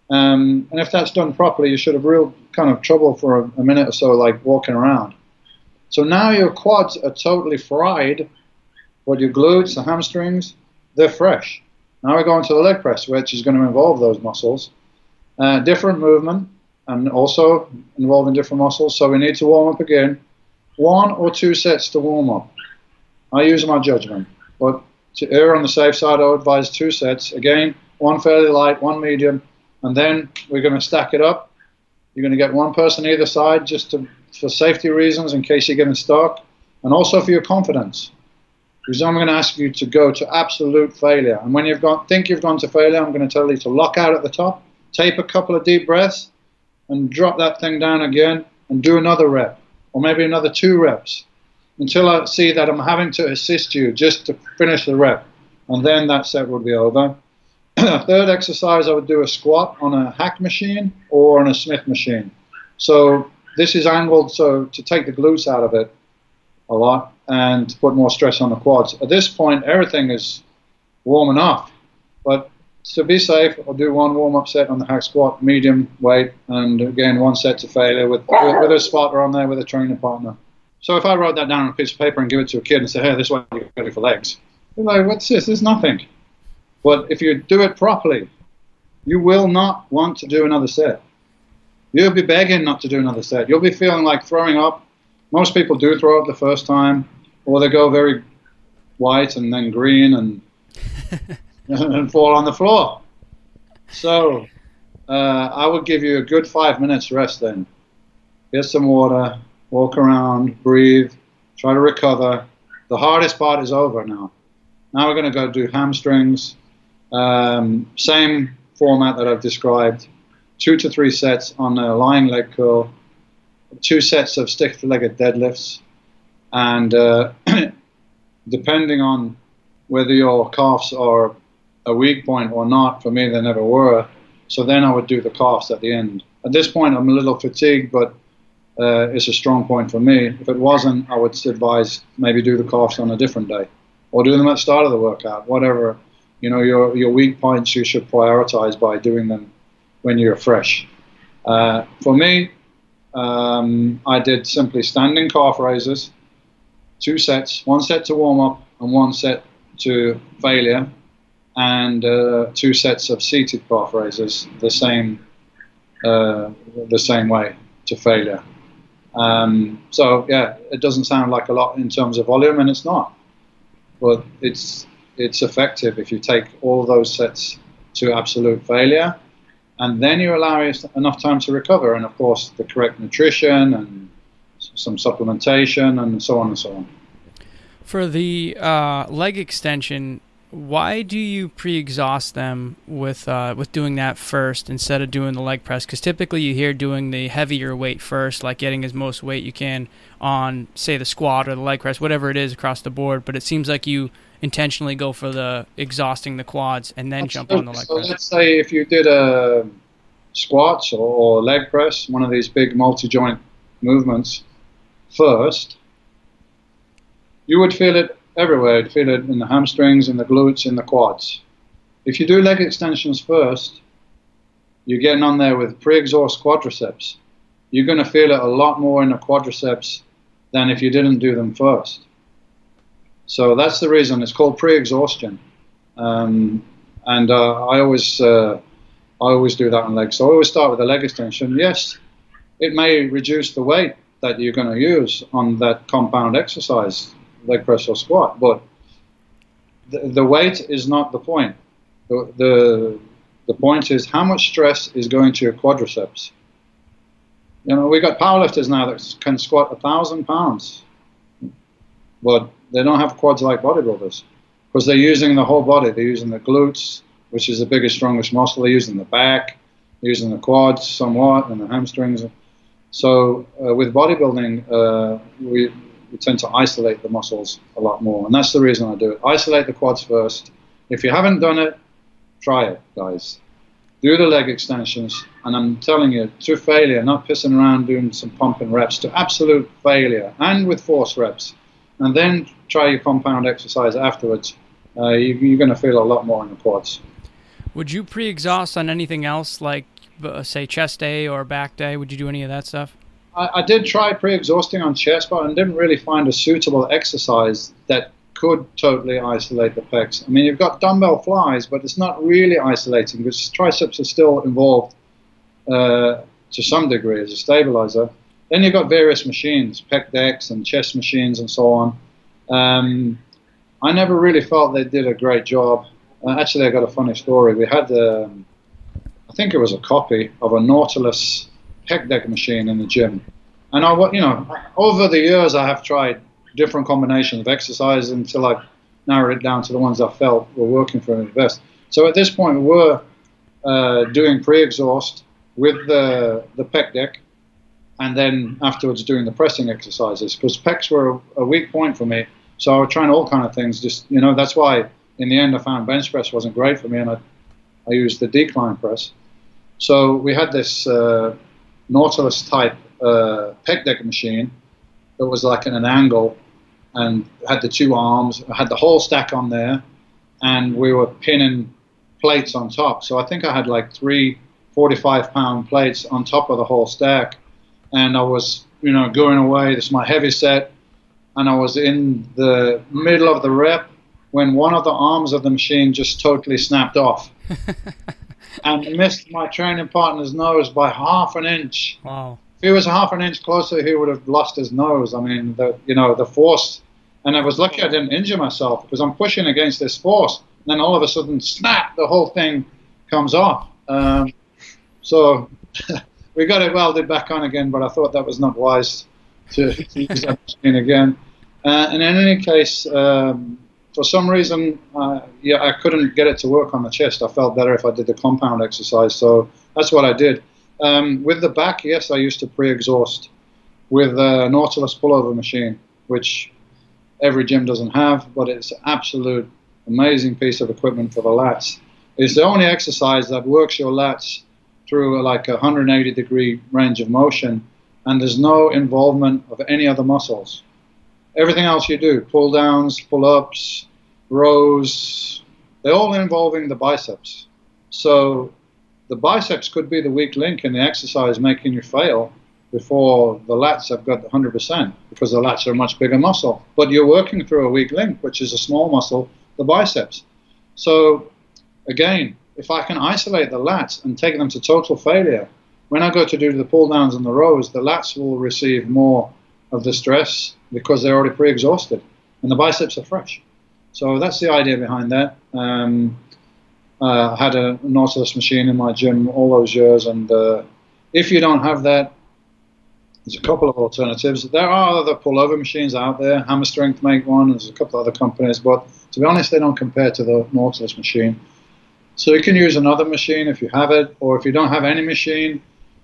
And if that's done properly, you should have real kind of trouble for a minute or so, like walking around. So now your quads are totally fried, but your glutes, the hamstrings, they're fresh. Now we're going to the leg press, which is going to involve those muscles. Different movement and also involving different muscles. So we need to warm up again. 1 or 2 sets to warm up. I use my judgment. But to err on the safe side, I would advise 2 sets. Again, 1 fairly light, 1 medium. And then we're going to stack it up. You're going to get 1 person either side just for safety reasons in case you're getting stuck. And also for your confidence. Because I'm going to ask you to go to absolute failure. And when think you've gone to failure, I'm going to tell you to lock out at the top, take a couple of deep breaths, and drop that thing down again and do another rep, or maybe another 2 reps, until I see that I'm having to assist you just to finish the rep. And then that set would be over. Third exercise, I would do a squat on a hack machine or on a Smith machine. So this is angled so to take the glutes out of it a lot and to put more stress on the quads. At this point, everything is warm enough, but to be safe, I'll do 1 warm-up set on the hack squat, medium weight, and again 1 set to failure with a spotter on there with a training partner. So if I wrote that down on a piece of paper and give it to a kid and say, hey, this is what you're ready for legs, they're like, what's this? There's nothing. But if you do it properly, you will not want to do another set. You'll be begging not to do another set. You'll be feeling like throwing up. Most people do throw up the first time, or they go very white and then green and and fall on the floor. So I would give you a good 5 minutes rest then. Get some water, walk around, breathe, try to recover. The hardest part is over now. Now we're going to go do hamstrings. Same format that I've described. 2 to 3 sets on a lying leg curl. 2 sets of stiff-legged deadlifts. And depending on whether your calves are a weak point or not, for me they never were. So then I would do the calves at the end. At this point I'm a little fatigued, but it's a strong point for me. If it wasn't, I would advise maybe do the calves on a different day, or do them at the start of the workout, whatever Your weak points you should prioritize by doing them when you're fresh. For me, I did simply standing calf raises, 2 sets, 1 set to warm up and 1 set to failure, and 2 sets of seated calf raises the same way to failure. So yeah, it doesn't sound like a lot in terms of volume, and it's not, but it's effective if you take all those sets to absolute failure, and then you allow enough time to recover, and of course the correct nutrition and some supplementation and so on and so on. For the leg extension, why do you pre-exhaust them with doing that first instead of doing the leg press? Because typically you hear doing the heavier weight first, like getting as most weight you can on, say, the squat or the leg press, whatever it is across the board. But it seems like you intentionally go for the exhausting the quads and then jump on the leg press. So let's say if you did a squats or leg press, one of these big multi-joint movements first, you would feel it everywhere. You'd feel it in the hamstrings, in the glutes, in the quads. If you do leg extensions first, you're getting on there with pre-exhaust quadriceps. You're going to feel it a lot more in the quadriceps than if you didn't do them first. So that's the reason it's called pre-exhaustion. And I always do that on legs. So I always start with a leg extension. Yes, it may reduce the weight that you're going to use on that compound exercise, leg press or squat, but the weight is not the point. The point is how much stress is going to your quadriceps. We got powerlifters now that can squat 1,000 pounds, but they don't have quads like bodybuilders because they're using the whole body. They're using the glutes, which is the biggest, strongest muscle. They're using the back, they're using the quads somewhat, and the hamstrings. So with bodybuilding, we tend to isolate the muscles a lot more, and that's the reason I do it. Isolate the quads first. If you haven't done it, try it, guys. Do the leg extensions, and I'm telling you, to failure, not pissing around doing some pumping reps, to absolute failure, and with force reps. And then try your compound exercise afterwards. You're going to feel a lot more in the quads. Would you pre-exhaust on anything else, like, say, chest day or back day? Would you do any of that stuff? I did try pre-exhausting on chest, but I didn't really find a suitable exercise that could totally isolate the pecs. I mean, you've got dumbbell flies, but it's not really isolating because triceps are still involved to some degree as a stabilizer. Then you've got various machines, pec decks and chest machines and so on. I never really felt they did a great job. Actually, I got a funny story. We had, I think it was a copy of a Nautilus pec deck machine in the gym, and over the years I have tried different combinations of exercise until I narrowed it down to the ones I felt were working for me the best. So at this point we're doing pre-exhaust with the pec deck, and then afterwards doing the pressing exercises, because pecs were a weak point for me. So I was trying all kind of things. That's why in the end I found bench press wasn't great for me, and I used the decline press. So we had this Nautilus type pec deck machine that was like in an angle and had the 2 arms, had the whole stack on there, and we were pinning plates on top. So I think I had like 3 45-pound plates on top of the whole stack, and I was going away. This is my heavy set, and I was in the middle of the rep when one of the arms of the machine just totally snapped off. And missed my training partner's nose by 1/2 inch. Wow. If he was 1/2 inch closer, he would have lost his nose. I mean, the force, and I was lucky I didn't injure myself because I'm pushing against this force. And then all of a sudden, snap, the whole thing comes off. So we got it welded back on again, but I thought that was not wise to use that machine again. And in any case, for some reason, I couldn't get it to work on the chest. I felt better if I did the compound exercise, so that's what I did. With the back, yes, I used to pre-exhaust with a Nautilus pullover machine, which every gym doesn't have, but it's an absolute amazing piece of equipment for the lats. It's the only exercise that works your lats through like a 180-degree range of motion, and there's no involvement of any other muscles. Everything else you do, pull downs, pull ups, rows, they're all involving the biceps. So the biceps could be the weak link in the exercise making you fail before the lats have got 100%, because the lats are a much bigger muscle. But you're working through a weak link, which is a small muscle, the biceps. So again, if I can isolate the lats and take them to total failure, when I go to do the pull downs and the rows, the lats will receive more of the stress because they're already pre-exhausted, and the biceps are fresh. So that's the idea behind that. I had a Nautilus machine in my gym all those years, and if you don't have that, there's a couple of alternatives. There are other pullover machines out there. Hammer Strength make one. There's a couple of other companies, but to be honest, they don't compare to the Nautilus machine. So you can use another machine if you have it, or if you don't have any machine,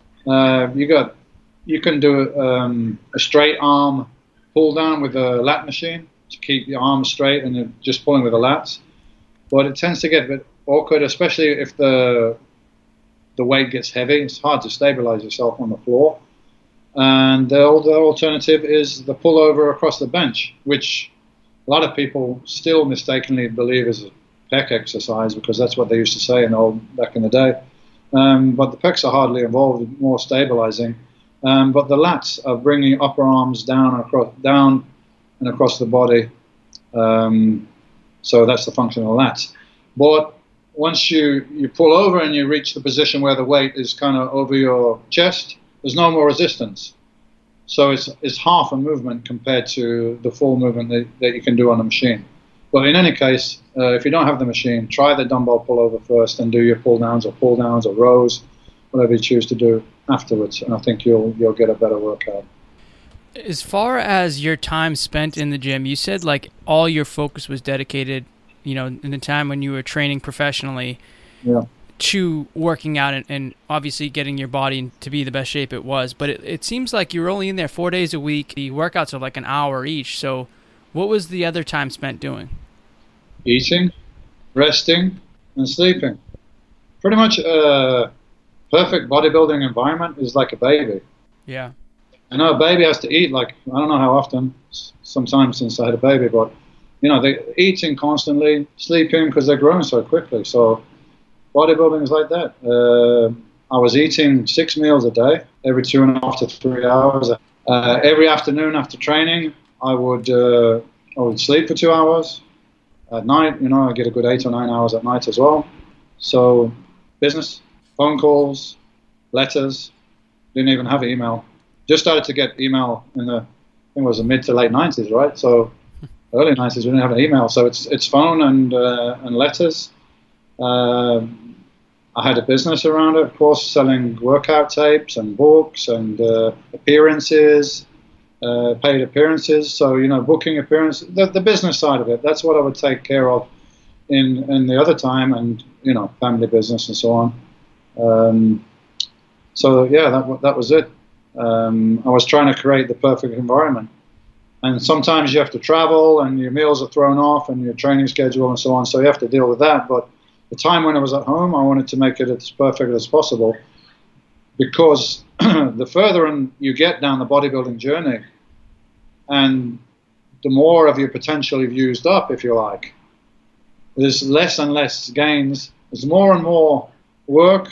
you can do a straight arm pull down with a lat machine to keep your arms straight, and you're just pulling with the lats. But it tends to get a bit awkward, especially if the weight gets heavy. It's hard to stabilize yourself on the floor. And the alternative is the pullover across the bench, which a lot of people still mistakenly believe is a pec exercise, because that's what they used to say back in the day. But the pecs are hardly involved, more stabilizing. But the lats are bringing upper arms down and across the body. So that's the function of the lats. But once you pull over and you reach the position where the weight is kind of over your chest, there's no more resistance. So it's half a movement compared to the full movement that you can do on a machine. But in any case, if you don't have the machine, try the dumbbell pullover first and do your pull downs or rows, whatever you choose to do afterwards. And I think you'll get a better workout. As far as your time spent in the gym, you said like all your focus was dedicated, in the time when you were training professionally, to working out and obviously getting your body to be the best shape it was. But it seems like you were only in there 4 days a week. The workouts are like an hour each. So what was the other time spent doing? Eating, resting, and sleeping. Pretty much a perfect bodybuilding environment is like a baby. Yeah. I know a baby has to eat, like, I don't know how often, sometimes since I had a baby, but, they're eating constantly, sleeping, because they're growing so quickly. So bodybuilding is like that. I was eating 6 meals a day, every 2.5 to 3 hours. Every afternoon after training, I would sleep for 2 hours. At night, I get a good 8 or 9 hours at night as well. So business, phone calls, letters, didn't even have email. Just started to get email in I think it was the mid to late 90s, right? So early 90s, we didn't have an email. So it's phone and letters. I had a business around it, of course, selling workout tapes and books and appearances, paid appearances. So, booking appearances, the business side of it, that's what I would take care of in the other time, and, family business and so on. So, yeah, that was it. I was trying to create the perfect environment. And sometimes you have to travel and your meals are thrown off and your training schedule and so on, so you have to deal with that. But the time when I was at home, I wanted to make it as perfect as possible, because the further you get down the bodybuilding journey and the more of your potential you've used up, if you like, there's less and less gains. There's more and more work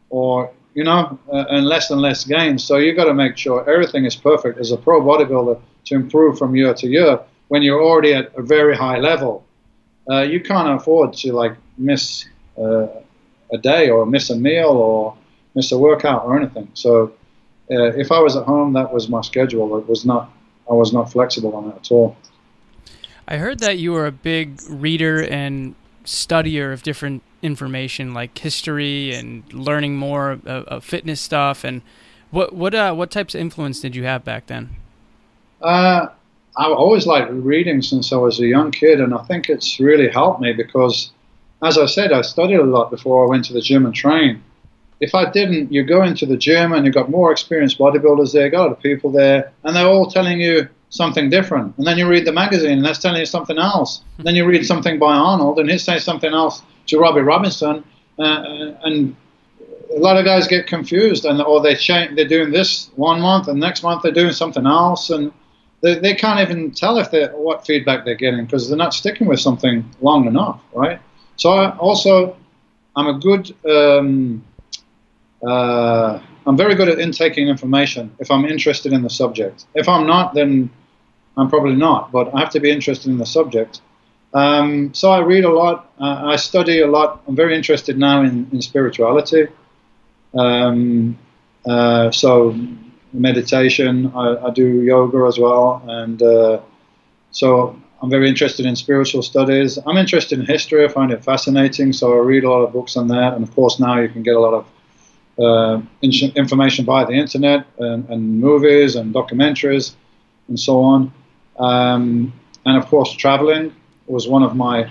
and less gains. So you've got to make sure everything is perfect as a pro bodybuilder to improve from year to year when you're already at a very high level. You can't afford to miss a day or miss a meal or miss a workout or anything. So if I was at home, that was my schedule. I was not flexible on it at all. I heard that you were a big reader and studier of different information, like history and learning more of fitness stuff. And what types of influence did you have back then? I always liked reading since I was a young kid, and I think it's really helped me because, as I said, I studied a lot before I went to the gym and trained. If I didn't, you go into the gym and you've got more experienced bodybuilders there, got other people there, and they're all telling you something different. And then you read the magazine and that's telling you something else. And then you read something by Arnold and he's saying something else to Robbie Robinson, and a lot of guys get confused, or they're doing this one month and next month they're doing something else, and they can't even tell what feedback they're getting because they're not sticking with something long enough, right? So I'm a good. I'm very good at intaking information if I'm interested in the subject. If I'm not, then I'm probably not. But I have to be interested in the subject. So I read a lot. I study a lot. I'm very interested now in spirituality. So meditation. I do yoga as well, and so I'm very interested in spiritual studies. I'm interested in history. I find it fascinating, so I read a lot of books on that. And of course, now you can get a lot of information via the internet and movies and documentaries and so on. And of course, traveling was one of my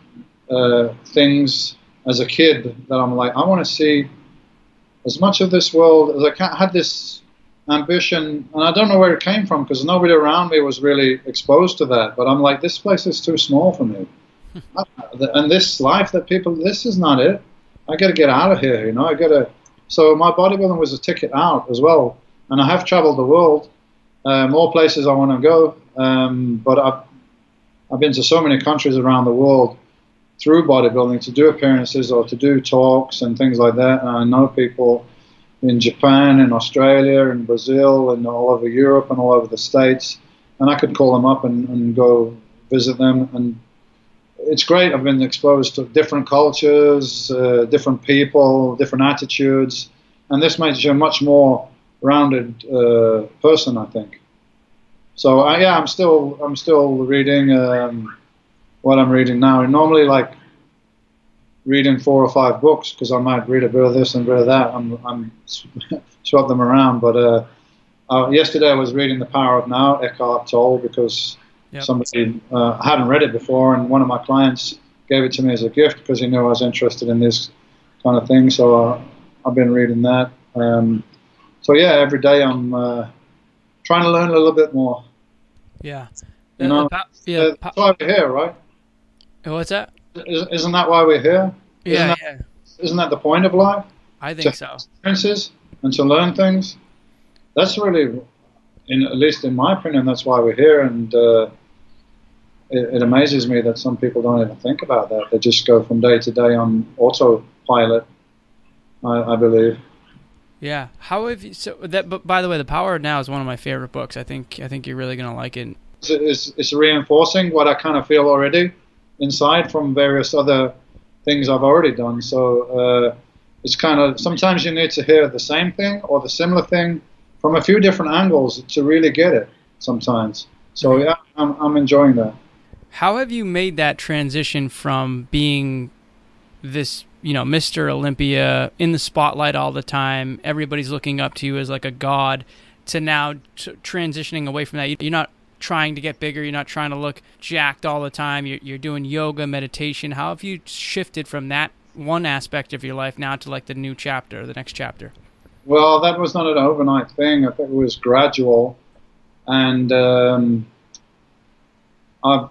things as a kid that I'm like, I want to see as much of this world as I can. I had this ambition, and I don't know where it came from because nobody around me was really exposed to that. But I'm like, this place is too small for me. And this life that people, this is not it. I got to get out of here, you know. So my bodybuilding was a ticket out as well. And I have traveled the world, more places I want to go. But I've been to so many countries around the world through bodybuilding to do appearances or to do talks and things like that. And I know people in Japan, in Australia, in Brazil, and all over Europe and all over the States. And I could call them up and go visit them. And it's great. I've been exposed to different cultures, different people, different attitudes. And this makes you a much more rounded person, I think. So I'm still reading what I'm reading now. And normally, like reading 4 or 5 books because I might read a bit of this and a bit of that. I'm swap them around. But yesterday I was reading The Power of Now, Eckhart Tolle, because somebody hadn't read it before, and one of my clients gave it to me as a gift because he knew I was interested in this kind of thing. So I've been reading that. So every day I'm trying to learn a little bit more. Yeah. You know, that's why we're here, right? What's that? Isn't that why we're here? Isn't that the point of life? I think so. Experiences and to learn things. That's really, at least in my opinion, that's why we're here. And it amazes me that some people don't even think about that. They just go from day to day on autopilot, I believe. Yeah. How have you? So that. But by the way, The Power of Now is one of my favorite books. I think you're really gonna like it. It's reinforcing what I kind of feel already inside from various other things I've already done. So it's kind of, sometimes you need to hear the same thing or the similar thing from a few different angles to really get it sometimes. So I'm enjoying that. How have you made that transition from being this, Mr. Olympia, in the spotlight all the time, everybody's looking up to you as like a god, to now transitioning away from that? You're not trying to get bigger. You're not trying to look jacked all the time. You're doing yoga, meditation. How have you shifted from that one aspect of your life now to like the new chapter, the next chapter? Well, that was not an overnight thing. I think it was gradual. And I've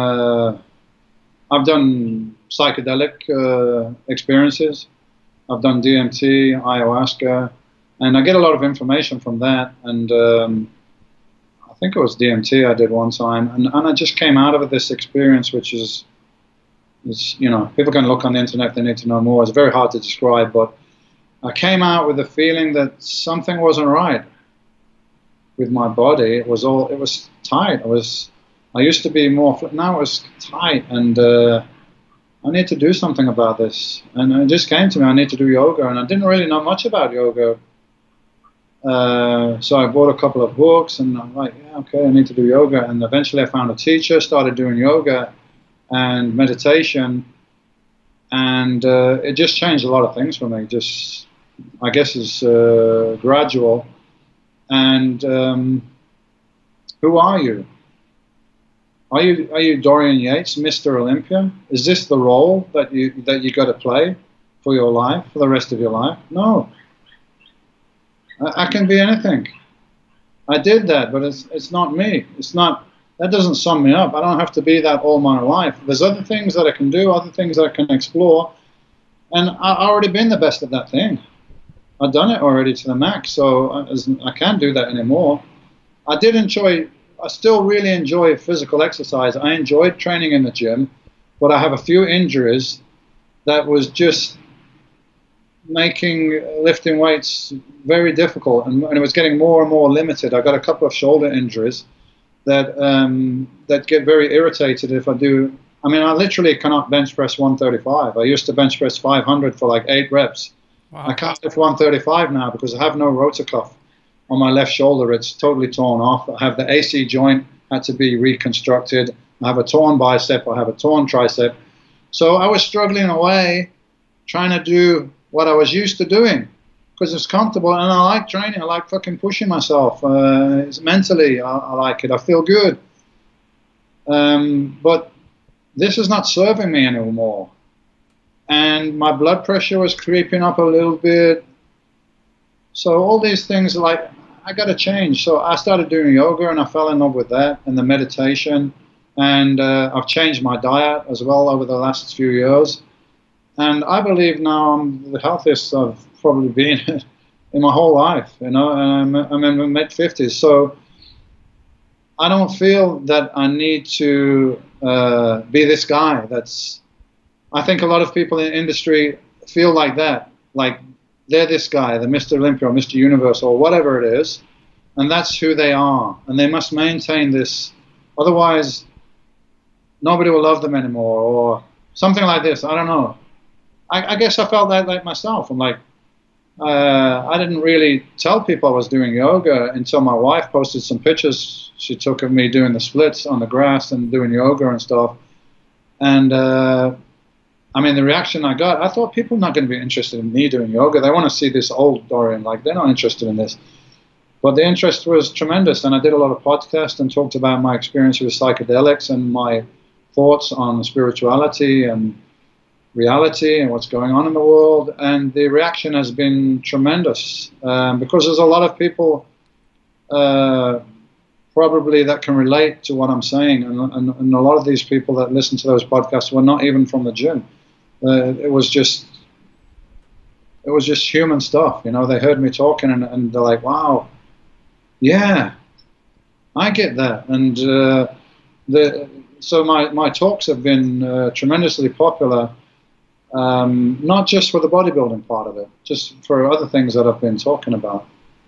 done psychedelic experiences. I've done DMT, ayahuasca, and I get a lot of information from that. And I think it was DMT I did one time, and I just came out of this experience, which is people can look on the internet if they need to know more. It's very hard to describe, but I came out with the feeling that something wasn't right with my body. It was tight. I used to be more, now it was tight, and I need to do something about this. And it just came to me, I need to do yoga, and I didn't really know much about yoga. So I bought a couple of books, and I'm like, okay, I need to do yoga. And eventually I found a teacher, started doing yoga and meditation, and it just changed a lot of things for me. Just, I guess it's gradual. And who are you? Are you Dorian Yates, Mr. Olympia? Is this the role that you got to play for your life, for the rest of your life? No. I can be anything. I did that, but it's not me. It's not. That doesn't sum me up. I don't have to be that all my life. There's other things that I can do, other things that I can explore, and I've already been the best at that thing. I've done it already to the max, so I can't do that anymore. I still really enjoy physical exercise. I enjoyed training in the gym, but I have a few injuries that was just making lifting weights very difficult, and it was getting more and more limited. I got a couple of shoulder injuries that get very irritated if I do. I mean, I literally cannot bench press 135. I used to bench press 500 for like 8 reps. Wow. I can't lift 135 now because I have no rotator cuff on my left shoulder. It's totally torn off. I have the AC joint had to be reconstructed. I have a torn bicep. I have a torn tricep. So I was struggling away, trying to do what I was used to doing because it's comfortable, and I like training. I like fucking pushing myself. It's mentally, I like it. I feel good. But this is not serving me anymore. And my blood pressure was creeping up a little bit. So all these things are like, I got to change. So I started doing yoga, and I fell in love with that and the meditation. And I've changed my diet as well over the last few years. And I believe now I'm the healthiest I've probably been in my whole life, you know, and I'm in my mid-50s. So I don't feel that I need to be this guy. I think a lot of people in the industry feel like that, like they're this guy, the Mr. Olympia or Mr. Universe or whatever it is, and that's who they are. And they must maintain this, otherwise nobody will love them anymore or something like this. I don't know. I guess I felt that like myself. I'm like, I didn't really tell people I was doing yoga until my wife posted some pictures she took of me doing the splits on the grass and doing yoga and stuff. And I mean, the reaction I got, I thought people are not going to be interested in me doing yoga. They want to see this old Dorian, like they're not interested in this. But the interest was tremendous, and I did a lot of podcasts and talked about my experience with psychedelics and my thoughts on spirituality and reality and what's going on in the world, and the reaction has been tremendous because there's a lot of people probably that can relate to what I'm saying, and a lot of these people that listen to those podcasts were not even from the gym. It was just human stuff, you know. They heard me talking and they're like, wow, yeah, I get that. And so my talks have been tremendously popular. Not just for the bodybuilding part of it, just for other things that I've been talking about.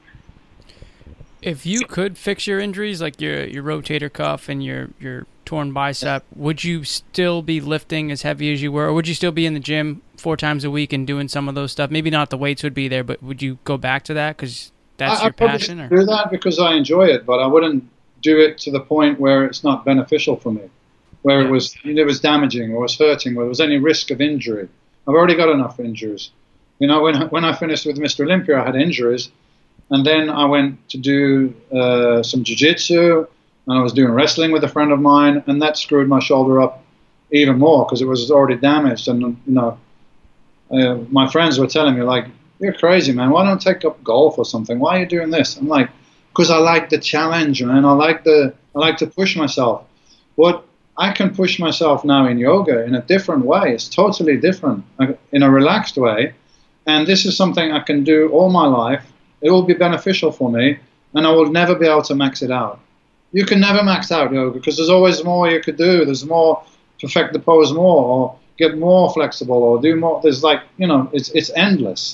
If you could fix your injuries, like your rotator cuff and your torn bicep, would you still be lifting as heavy as you were, or would you still be in the gym 4 times a week and doing some of those stuff? Maybe not the weights would be there, but would you go back to that because that's your passion? I do that because I enjoy it, but I wouldn't do it to the point where it's not beneficial for me. Where it was damaging or it was hurting or there was any risk of injury. I've already got enough injuries. You know, when I finished with Mr. Olympia, I had injuries, and then I went to do some jiu-jitsu, and I was doing wrestling with a friend of mine, and that screwed my shoulder up even more because it was already damaged. And you know, my friends were telling me like, "You're crazy, man. Why don't you take up golf or something? Why are you doing this?" I'm like, "Because I like the challenge, man. I like to push myself." What I can push myself now in yoga in a different way. It's totally different, in a relaxed way. And this is something I can do all my life. It will be beneficial for me, and I will never be able to max it out. You can never max out yoga because there's always more you could do. There's more, perfect the pose more, or get more flexible, or do more. There's like, you know, it's endless.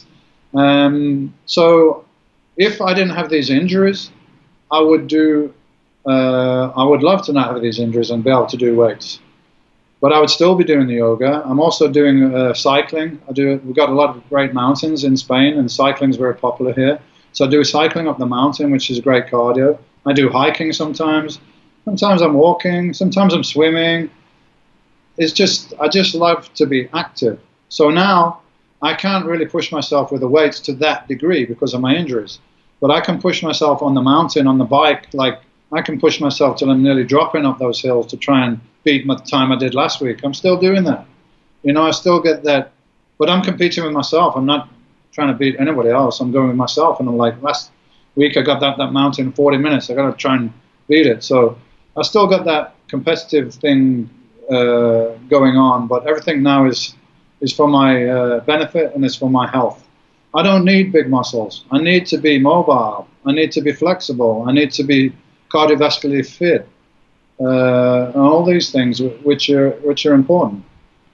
So if I didn't have these injuries, I would love to not have these injuries and be able to do weights. But I would still be doing the yoga. I'm also doing cycling. We've got a lot of great mountains in Spain, and cycling is very popular here. So I do cycling up the mountain, which is great cardio. I do hiking sometimes. Sometimes I'm walking. Sometimes I'm swimming. I just love to be active. So now I can't really push myself with the weights to that degree because of my injuries. But I can push myself on the mountain, on the bike, like I can push myself till I'm nearly dropping up those hills to try and beat my time I did last week. I'm still doing that. You know, I still get that. But I'm competing with myself. I'm not trying to beat anybody else. I'm going with myself. And I'm like, last week I got that mountain in 40 minutes. I got to try and beat it. So I still got that competitive thing going on. But everything now is for my benefit and it's for my health. I don't need big muscles. I need to be mobile. I need to be flexible. I need to be cardiovascularly fit. And all these things which are important.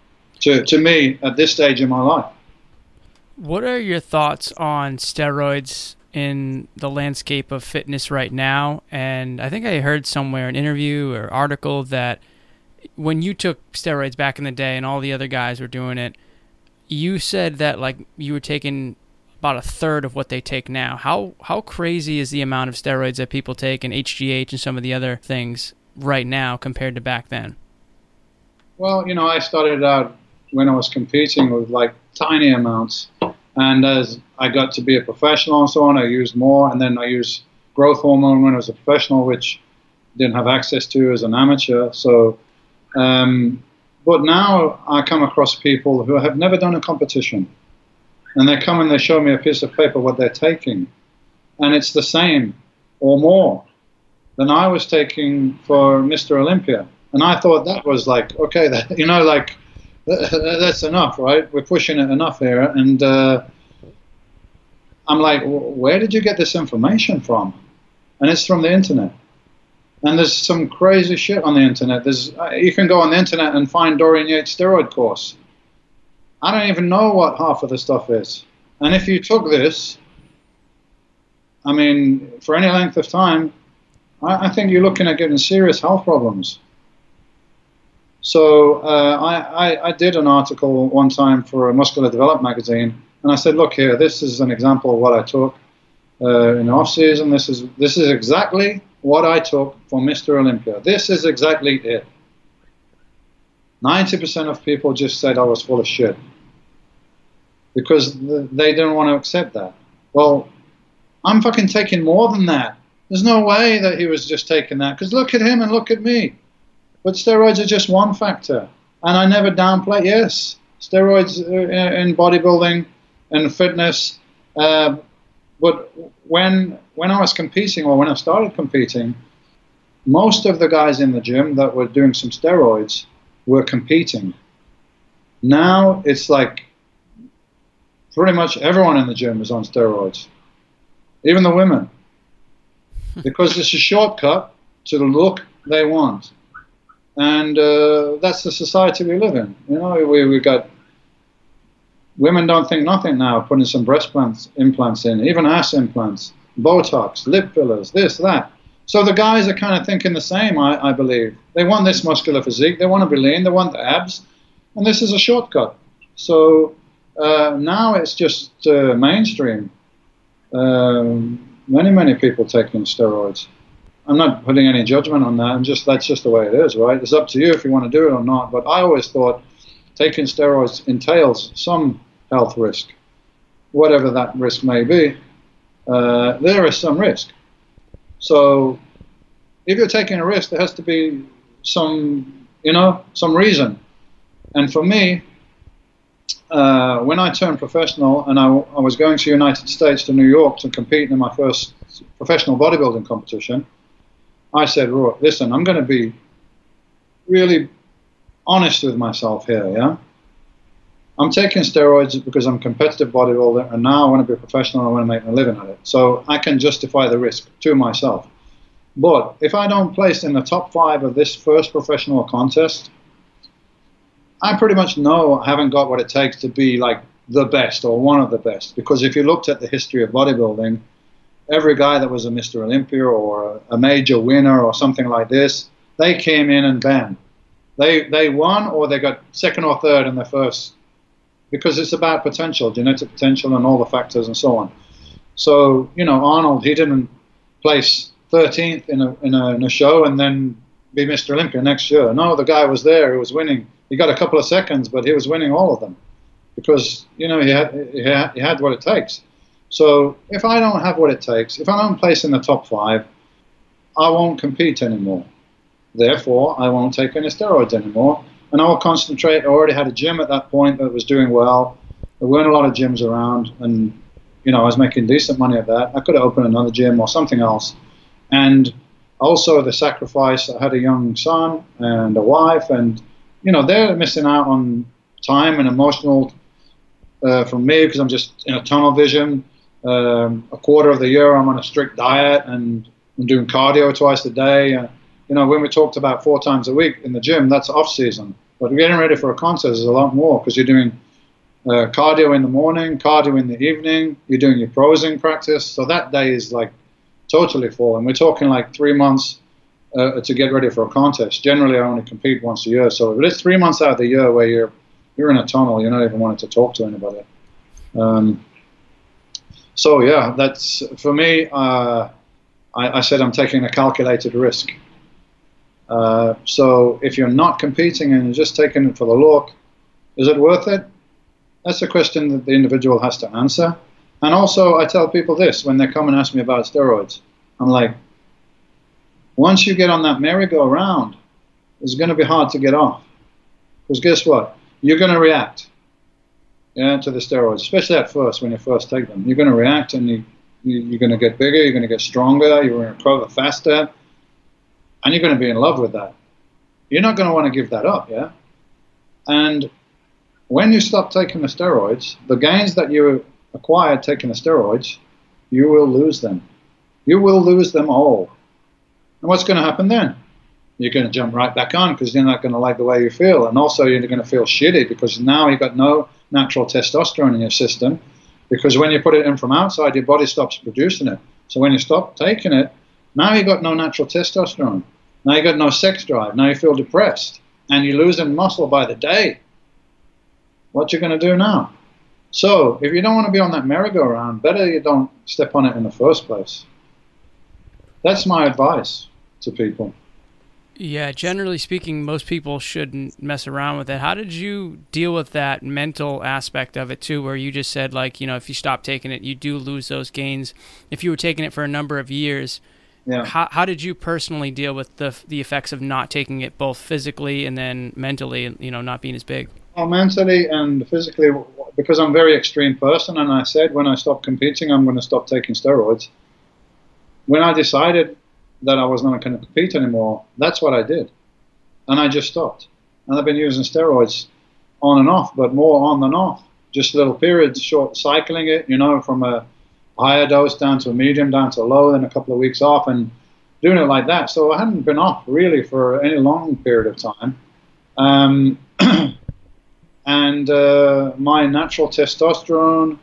to me at this stage in my life. What are your thoughts on steroids in the landscape of fitness right now? And I think I heard somewhere an interview or article that when you took steroids back in the day and all the other guys were doing it, you said that like you were taking about a third of what they take now. How crazy is the amount of steroids that people take and HGH and some of the other things right now compared to back then? Well, I started out when I was competing with like tiny amounts, and as I got to be a professional and so on, I used more, and then I used growth hormone when I was a professional, which I didn't have access to as an amateur. So, but now I come across people who have never done a competition, and they come and they show me a piece of paper what they're taking, and it's the same or more than I was taking for Mr. Olympia. And I thought that was like, okay, that's enough, right? We're pushing it enough here. And I'm like, where did you get this information from? And it's from the internet. And there's some crazy shit on the internet. You can go on the internet and find Dorian Yates steroid course. I don't even know what half of the stuff is. And if you took this, I mean, for any length of time, I think you're looking at getting serious health problems. So I did an article one time for a Muscular Develop magazine, and I said, look here, this is an example of what I took in the off-season. This is exactly what I took for Mr. Olympia. This is exactly it. 90% of people just said I was full of shit because they didn't want to accept that. Well, I'm fucking taking more than that. There's no way that he was just taking that, because look at him and look at me. But steroids are just one factor. And I never downplay, yes, steroids in bodybuilding and fitness. But when I was competing, or when I started competing, most of the guys in the gym that were doing some steroids were competing. Now it's like pretty much everyone in the gym is on steroids, even the women, because it's a shortcut to the look they want. And that's the society we live in. We got women don't think nothing now, putting some breast implants in, even ass implants, Botox, lip fillers, this, that. So the guys are kind of thinking the same, I believe. They want this muscular physique, they want to be lean, they want the abs, and this is a shortcut. So now it's just mainstream. Many people taking steroids. I'm not putting any judgment on that. That's just the way it is, right? It's up to you if you want to do it or not. But I always thought taking steroids entails some health risk, whatever that risk may be. There is some risk. So if you're taking a risk, there has to be some reason. And for me, when I turned professional and I was going to the United States, to New York, to compete in my first professional bodybuilding competition, I said, listen, I'm going to be really honest with myself here, yeah? I'm taking steroids because I'm a competitive bodybuilder, and now I want to be a professional and I want to make a living at it. So I can justify the risk to myself. But if I don't place in the top 5 of this first professional contest, I pretty much know I haven't got what it takes to be like the best or one of the best. Because if you looked at the history of bodybuilding, every guy that was a Mr. Olympia or a major winner or something like this, they came in and bam. They won, or they got second or third in their first, because it's about potential, genetic potential and all the factors and so on. So, Arnold, he didn't place 13th in a show and then be Mr. Olympia next year. No, the guy was there, he was winning. He got a couple of seconds, but he was winning all of them because, he had what it takes. So if I don't have what it takes, if I don't place in the top 5, I won't compete anymore. Therefore, I won't take any steroids anymore, and I will concentrate. I already had a gym at that point that was doing well. There weren't a lot of gyms around, and I was making decent money at that. I could have opened another gym or something else. And also the sacrifice, I had a young son and a wife, and they're missing out on time and emotional from me because I'm just in a tunnel vision. A quarter of the year I'm on a strict diet and I'm doing cardio twice a day. When we talked about 4 times a week in the gym, that's off season. But getting ready for a contest is a lot more because you're doing cardio in the morning, cardio in the evening, you're doing your prosing practice. So that day is like totally full. And we're talking like 3 months to get ready for a contest. Generally, I only compete once a year. So it's 3 months out of the year where you're in a tunnel, you're not even wanting to talk to anybody. So yeah, that's for me. I said I'm taking a calculated risk. So if you're not competing and you're just taking it for the look, is it worth it? That's a question that the individual has to answer. And also, I tell people this when they come and ask me about steroids. I'm like, once you get on that merry-go-round, it's going to be hard to get off. Because guess what? You're going to react to the steroids, especially at first when you first take them. You're going to react and you're going to get bigger, you're going to get stronger, you're going to recover faster, and you're going to be in love with that. You're not going to want to give that up, yeah? And when you stop taking the steroids, the gains that you acquired taking the steroids, you will lose them. You will lose them all. And what's going to happen then? You're going to jump right back on because you're not going to like the way you feel. And also you're going to feel shitty because now you've got no natural testosterone in your system, because when you put it in from outside, your body stops producing it. So when you stop taking it, now you've got no natural testosterone. Now you've got no sex drive. Now you feel depressed. And you're losing muscle by the day. What you going to do now? So if you don't want to be on that merry-go-round, better you don't step on it in the first place. That's my advice to people. Yeah, generally speaking, most people shouldn't mess around with it. How did you deal with that mental aspect of it too, where you just said, like, you know, if you stop taking it, you do lose those gains. If you were taking it for a number of years, yeah. How did you personally deal with the effects of not taking it, both physically and then mentally, you know, not being as big? Well, mentally and physically, because I'm a very extreme person, and I said when I stop competing, I'm going to stop taking steroids. When I decided that I was not going to compete anymore, that's what I did. And I just stopped. And I've been using steroids on and off, but more on than off. Just little periods, short cycling it, you know, from a higher dose down to a medium, down to a low, then a couple of weeks off, and doing it like that. So I hadn't been off really for any long period of time. And my natural testosterone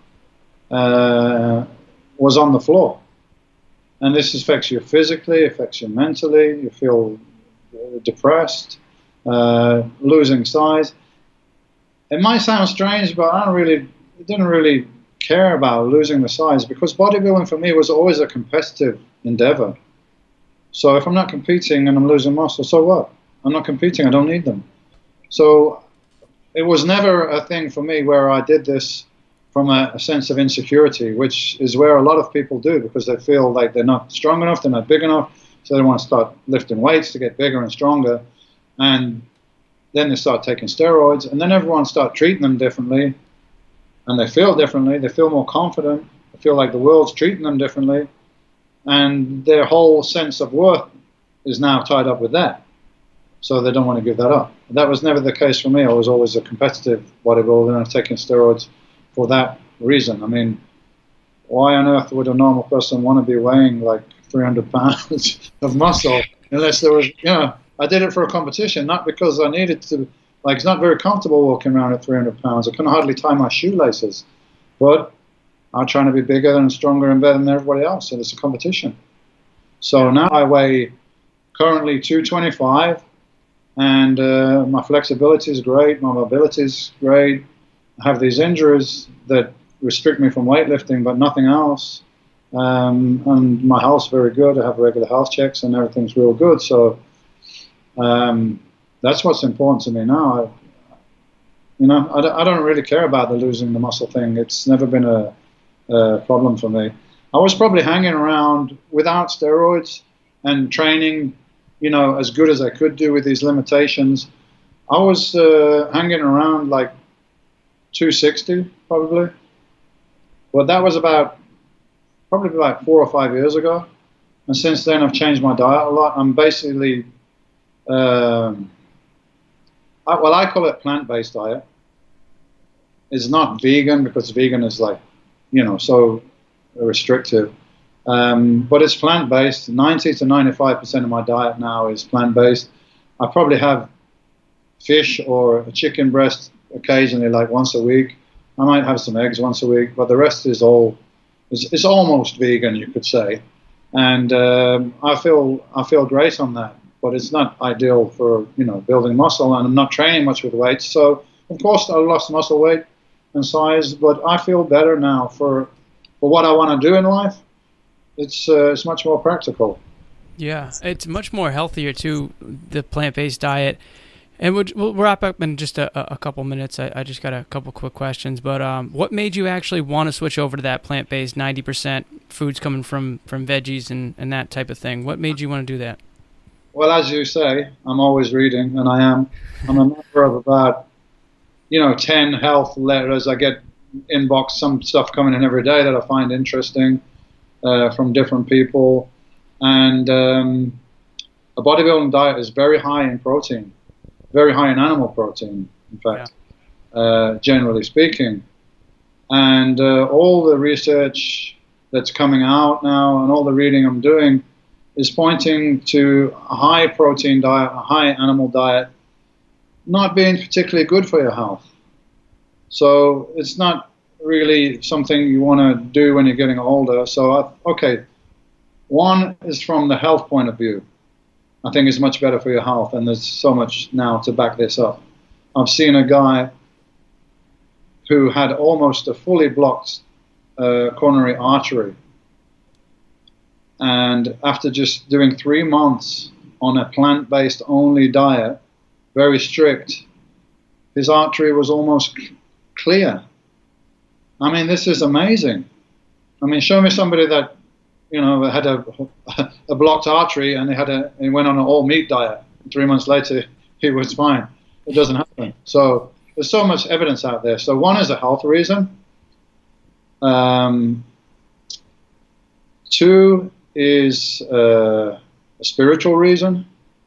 was on the floor. And this affects you physically, affects you mentally. You feel depressed, losing size. It might sound strange, but I didn't really care about losing the size, because bodybuilding for me was always a competitive endeavor. So if I'm not competing and I'm losing muscle, so what? I'm not competing, I don't need them. So it was never a thing for me where I did this from a sense of insecurity, which is where a lot of people do, because they feel like they're not strong enough, they're not big enough, so they want to start lifting weights to get bigger and stronger, and then they start taking steroids, and then everyone start treating them differently, and they feel differently, they feel more confident, they feel like the world's treating them differently, and their whole sense of worth is now tied up with that. So they don't want to give that up. That was never the case for me. I was always a competitive bodybuilder, and I was taking steroids for that reason. I mean, why on earth would a normal person want to be weighing like 300 pounds of muscle unless there was, you know, I did it for a competition, not because I needed to. Like, it's not very comfortable walking around at 300 pounds. I couldn't hardly tie my shoelaces. But I'm trying to be bigger and stronger and better than everybody else, and it's a competition. So now I weigh currently 225, and my flexibility is great, my mobility is great. I have these injuries that restrict me from weightlifting, but nothing else. And my health's very good. I have regular health checks, and everything's real good. So that's what's important to me now. I don't really care about the losing the muscle thing. It's never been a problem for me. I was probably hanging around without steroids and training, you know, as good as I could do with these limitations. I was hanging around like 260 probably, but that was probably about 4 or 5 years ago. And since then, I've changed my diet a lot. I'm basically, I call it plant-based diet. It's not vegan, because vegan is like, you know, so restrictive. But it's plant-based. 90 to 95% of my diet now is plant-based. I probably have fish or a chicken breast occasionally, like once a week. I might have some eggs once a week, but the rest is almost vegan, you could say. And I feel great on that, but it's not ideal for building muscle, and I'm not training much with weights. So of course I lost muscle weight and size, but I feel better now for what I want to do in life. It's much more practical. Yeah, it's much more healthier too, the plant-based diet. And we'll wrap up in just a couple minutes. I just got a couple quick questions. But what made you actually want to switch over to that plant-based 90% foods coming from veggies and that type of thing? What made you want to do that? Well, as you say, I'm always reading, and I'm a member of about 10 health letters. I get inbox some stuff coming in every day that I find interesting from different people. And a bodybuilding diet is very high in protein. Very high in animal protein, in fact, generally speaking. And all the research that's coming out now and all the reading I'm doing is pointing to a high protein diet, a high animal diet, not being particularly good for your health. So it's not really something you want to do when you're getting older. So, one is from the health point of view. I think it's much better for your health, and there's so much now to back this up. I've seen a guy who had almost a fully blocked coronary artery, and after just doing 3 months on a plant-based only diet, very strict, his artery was almost clear. I mean, this is amazing. I mean, show me somebody that had a blocked artery and he went on an all meat diet. 3 months later, he was fine. It doesn't happen. So there's so much evidence out there. So one is a health reason. Two is a spiritual reason.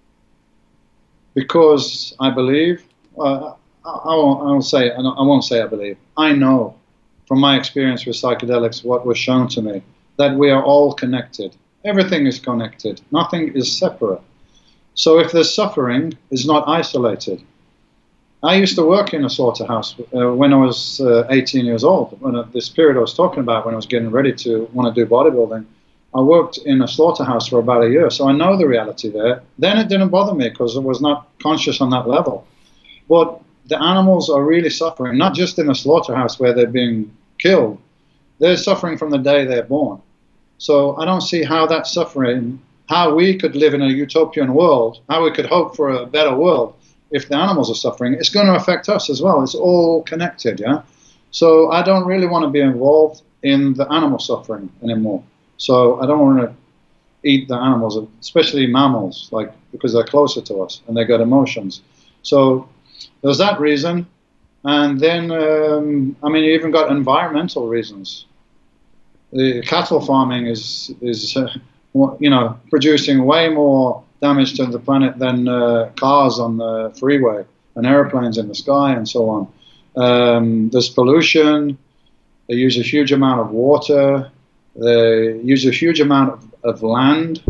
Because I believe, I won't say I believe. I know from my experience with psychedelics what was shown to me, that we are all connected. Everything is connected. Nothing is separate. So if there's suffering, it's not isolated. I used to work in a slaughterhouse when I was 18 years old. This period I was talking about, when I was getting ready to want to do bodybuilding, I worked in a slaughterhouse for about a year, so I know the reality there. Then it didn't bother me because I was not conscious on that level. But the animals are really suffering, not just in the slaughterhouse where they're being killed. They're suffering from the day they're born. So I don't see how that suffering, how we could live in a utopian world, how we could hope for a better world if the animals are suffering. It's going to affect us as well. It's all connected, yeah? So I don't really want to be involved in the animal suffering anymore. So I don't want to eat the animals, especially mammals, because they're closer to us and they got emotions. So there's that reason. And then, you even got environmental reasons. The cattle farming is producing way more damage to the planet than cars on the freeway and airplanes in the sky and so on. There's pollution. They use a huge amount of water. They use a huge amount of land.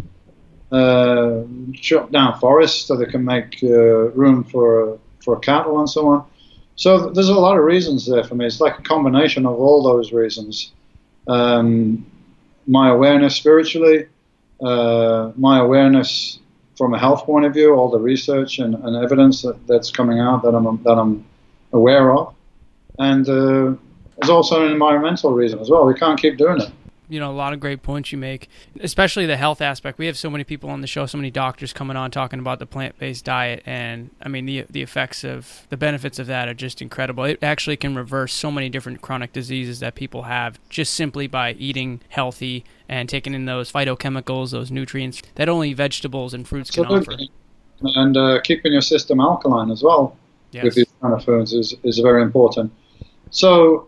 Chop down forests so they can make room for cattle and so on. So there's a lot of reasons there for me. It's like a combination of all those reasons. My awareness spiritually, my awareness from a health point of view, all the research and evidence that's coming out that I'm aware of, and there's also an environmental reason as well. We can't keep doing it. A lot of great points you make, especially the health aspect. We have so many people on the show, so many doctors coming on talking about the plant-based diet, and I mean the effects of the benefits of that are just incredible. It actually can reverse so many different chronic diseases that people have just simply by eating healthy and taking in those phytochemicals, those nutrients that only vegetables and fruits can offer. And keeping your system alkaline as well with these kind of foods is very important. So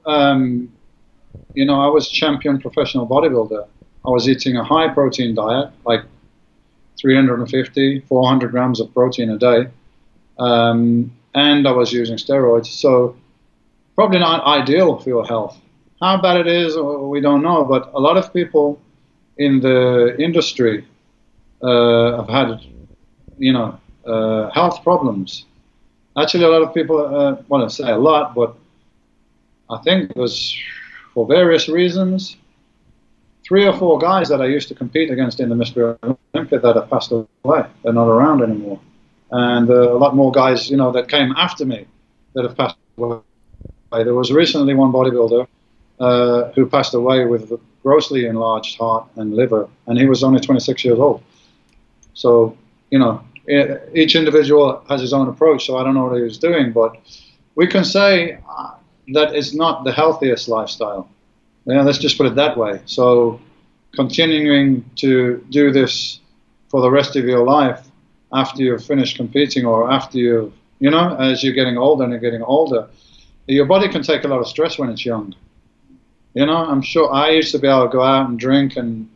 I was champion professional bodybuilder. I was eating a high protein diet, like 350, 400 grams of protein a day. And I was using steroids. So probably not ideal for your health. How bad it is, we don't know. But a lot of people in the industry have had, health problems. Actually, a lot of people want to say a lot, but I think it was, for various reasons, 3 or 4 guys that I used to compete against in the Mr. Olympia that have passed away. They're not around anymore. And a lot more guys, that came after me that have passed away. There was recently one bodybuilder who passed away with a grossly enlarged heart and liver, and he was only 26 years old. So, each individual has his own approach, so I don't know what he was doing, but we can say that it's not the healthiest lifestyle. Let's just put it that way. So continuing to do this for the rest of your life after you've finished competing, or after you've, as you're getting older and you're getting older, your body can take a lot of stress when it's young. I'm sure I used to be able to go out and drink and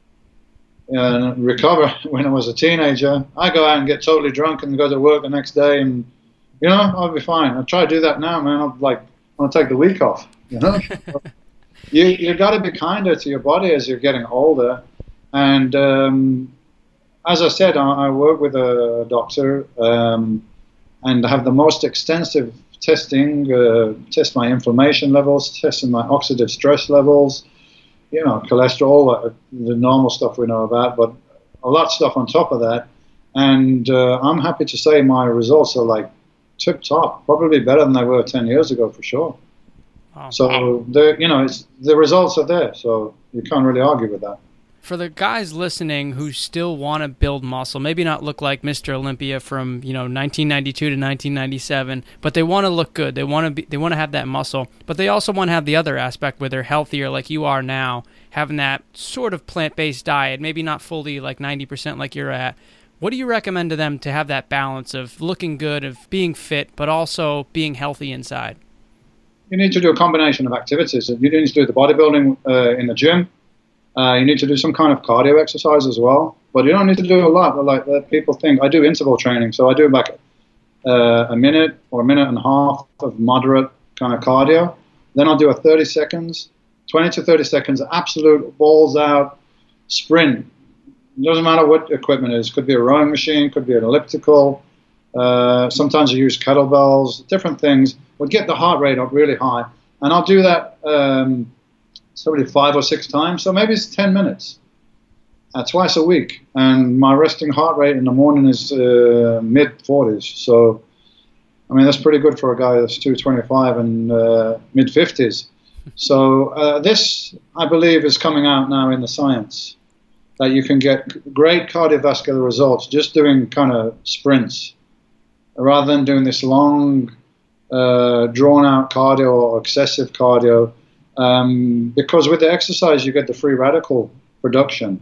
recover when I was a teenager. I go out and get totally drunk and go to work the next day, and I'll be fine. I try to do that now, man. I'll take the week off. You got to be kinder to your body as you're getting older. And as I said, I work with a doctor and have the most extensive testing, test my inflammation levels, testing my oxidative stress levels, cholesterol, the normal stuff we know about, but a lot of stuff on top of that. And I'm happy to say my results are like tip top, probably better than they were 10 years ago for sure. Wow. So the results are there, so you can't really argue with that. For the guys listening who still want to build muscle, maybe not look like Mr. Olympia from 1992 to 1997, but they want to look good. They want to have that muscle, but they also want to have the other aspect where they're healthier, like you are now, having that sort of plant-based diet, maybe not fully like 90% like you're at. What do you recommend to them to have that balance of looking good, of being fit, but also being healthy inside? You need to do a combination of activities. You need to do the bodybuilding in the gym. You need to do some kind of cardio exercise as well, but you don't need to do a lot. Like people think, I do interval training, so I do like a minute or a minute and a half of moderate kind of cardio. Then I'll do a 20 to 30 seconds, absolute balls out sprint. It doesn't matter what equipment it is. Could be a rowing machine, could be an elliptical. Sometimes I use kettlebells, different things. Would get the heart rate up really high, and I'll do that probably 5 or 6 times, so maybe it's 10 minutes, twice a week. And my resting heart rate in the morning is mid-40s, so I mean that's pretty good for a guy that's 225 and mid-50s. So this, I believe, is coming out now in the science, that you can get great cardiovascular results just doing kind of sprints, rather than doing this long, drawn-out cardio or excessive cardio. Because with the exercise you get the free radical production,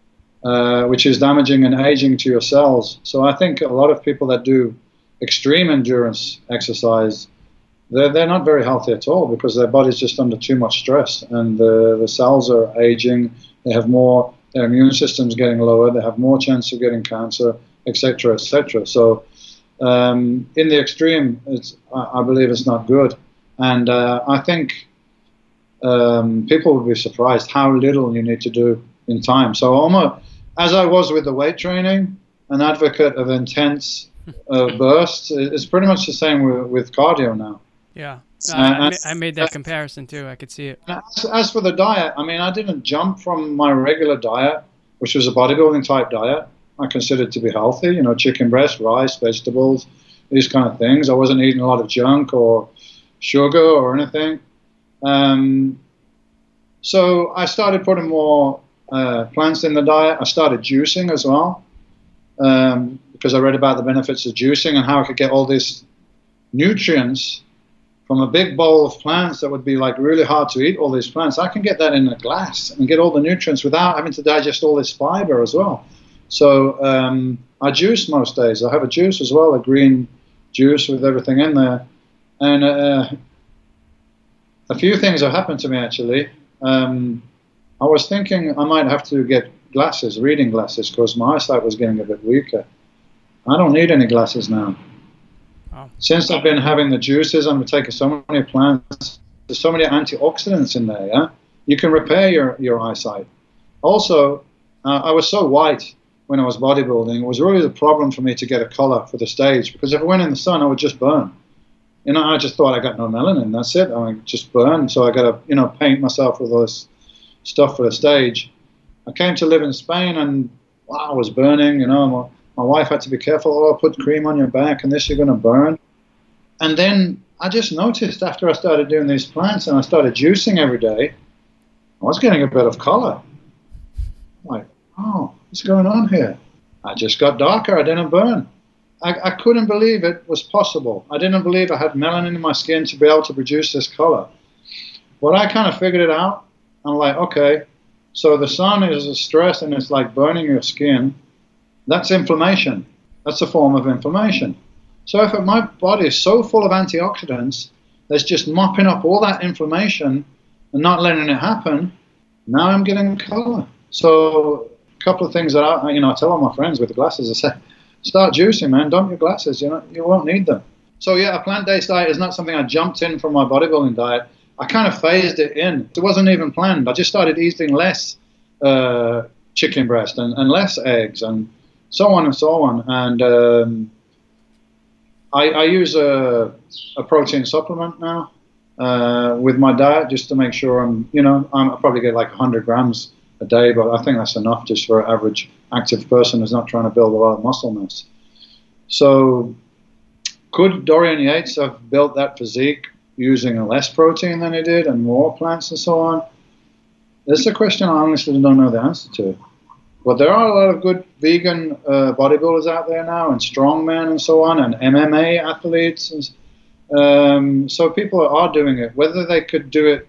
which is damaging and aging to your cells. So I think a lot of people that do extreme endurance exercise, they're not very healthy at all, because their body's just under too much stress, and the cells are aging. They have more, their immune system's getting lower. They have more chance of getting cancer, etc., etc. So in the extreme, I believe it's not good, and I think people would be surprised how little you need to do in time. So almost, as I was with the weight training, an advocate of intense bursts, it's pretty much the same with cardio now. Yeah, I made that comparison too. I could see it. As for the diet, I mean, I didn't jump from my regular diet, which was a bodybuilding type diet. I considered to be healthy, chicken breast, rice, vegetables, these kind of things. I wasn't eating a lot of junk or sugar or anything. So I started putting more plants in the diet. I started juicing as well, because I read about the benefits of juicing and how I could get all these nutrients from a big bowl of plants that would be like really hard to eat, all these plants. I can get that in a glass and get all the nutrients without having to digest all this fiber as well. So I juice most days. I have a juice as well, a green juice with everything in there. And a few things have happened to me actually. I was thinking I might have to get glasses, reading glasses, because my eyesight was getting a bit weaker. I don't need any glasses now. Oh. Since I've been having the juices, I'm taking so many plants, there's so many antioxidants in there, yeah? You can repair your eyesight. Also, I was so white when I was bodybuilding, it was really the problem for me to get a color for the stage, because if I went in the sun, I would just burn. I just thought I got no melanin. That's it. I just burn. So I got to, paint myself with all this stuff for the stage. I came to live in Spain, and wow, I was burning. My wife had to be careful. Oh, put cream on your back, and this, you're going to burn. And then I just noticed after I started doing these plants and I started juicing every day, I was getting a bit of color. I'm like, oh, what's going on here? I just got darker. I didn't burn. I couldn't believe it was possible. I didn't believe I had melanin in my skin to be able to produce this color. But I kind of figured it out. I'm like, okay, so the sun is a stress and it's like burning your skin. That's inflammation. That's a form of inflammation. So if my body is so full of antioxidants that's just mopping up all that inflammation and not letting it happen, now I'm getting color. So a couple of things that I tell all my friends with the glasses, I say, start juicing, man. Dump your glasses. You won't need them. So yeah, a plant-based diet is not something I jumped in from my bodybuilding diet. I kind of phased it in. It wasn't even planned. I just started eating less chicken breast and less eggs and so on and so on. And I use a protein supplement now with my diet just to make sure I probably get like 100 grams a day, but I think that's enough just for an average active person who's not trying to build a lot of muscle mass. So could Dorian Yates have built that physique using less protein than he did and more plants and so on? That's a question I honestly don't know the answer to. But there are a lot of good vegan bodybuilders out there now, and strongmen and so on, and MMA athletes. And, so people are doing it. Whether they could do it,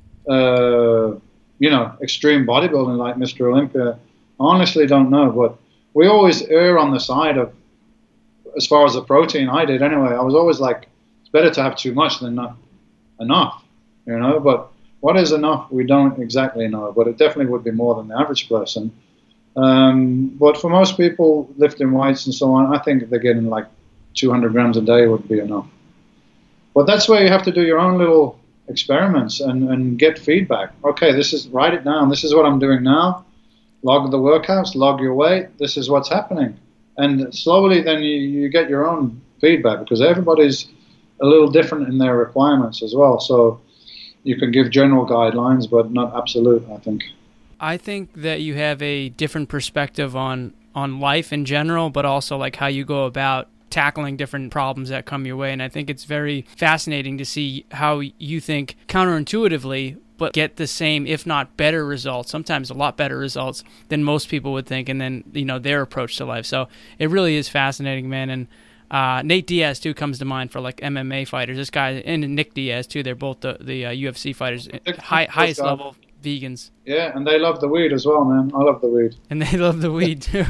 extreme bodybuilding like Mr. Olympia, I honestly don't know. But we always err on the side of, as far as the protein, I did anyway, I was always like, it's better to have too much than not enough, But what is enough, we don't exactly know. But it definitely would be more than the average person. But for most people lifting weights and so on, I think if they're getting like 200 grams a day would be enough. But that's where you have to do your own little experiments and get feedback. Okay, write it down. This is what I'm doing now. Log the workouts, log your weight. This is what's happening. And slowly then you get your own feedback, because everybody's a little different in their requirements as well. So you can give general guidelines, but not absolute, I think. I think that you have a different perspective on life in general, but also like how you go about tackling different problems that come your way. And I think it's very fascinating to see how you think counterintuitively, but get the same, if not better results, sometimes a lot better results than most people would think, and then, their approach to life. So it really is fascinating, man. And Nate Diaz, too, comes to mind for like MMA fighters. This guy, and Nick Diaz, too, they're both the UFC fighters, highest level vegans. Yeah, and they love the weed as well, man. I love the weed. And they love the weed, too.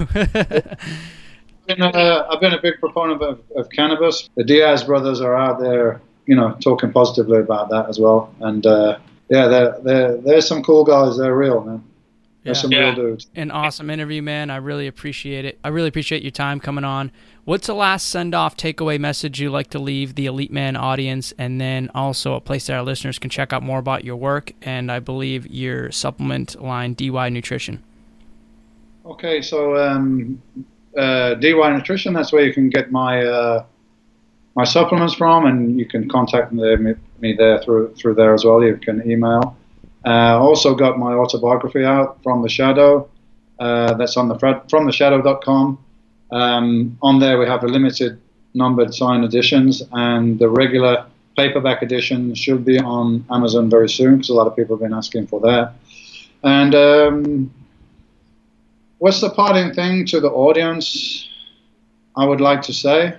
I've been a big proponent of cannabis. The Diaz brothers are out there, talking positively about that as well. And there's some cool guys. They're real, man. There's some real dudes. An awesome interview, man. I really appreciate it. I really appreciate your time coming on. What's the last send-off takeaway message you'd like to leave the Elite Man audience, and then also a place that our listeners can check out more about your work and I believe your supplement line, DY Nutrition? Okay, so DY Nutrition, that's where you can get my my supplements from, and you can contact me there through there as well. You can email. Also got my autobiography out, From the Shadow. That's on fromtheshadow.com. On there we have the limited numbered signed editions, and the regular paperback edition should be on Amazon very soon, because a lot of people have been asking for that. And what's the parting thing to the audience I would like to say?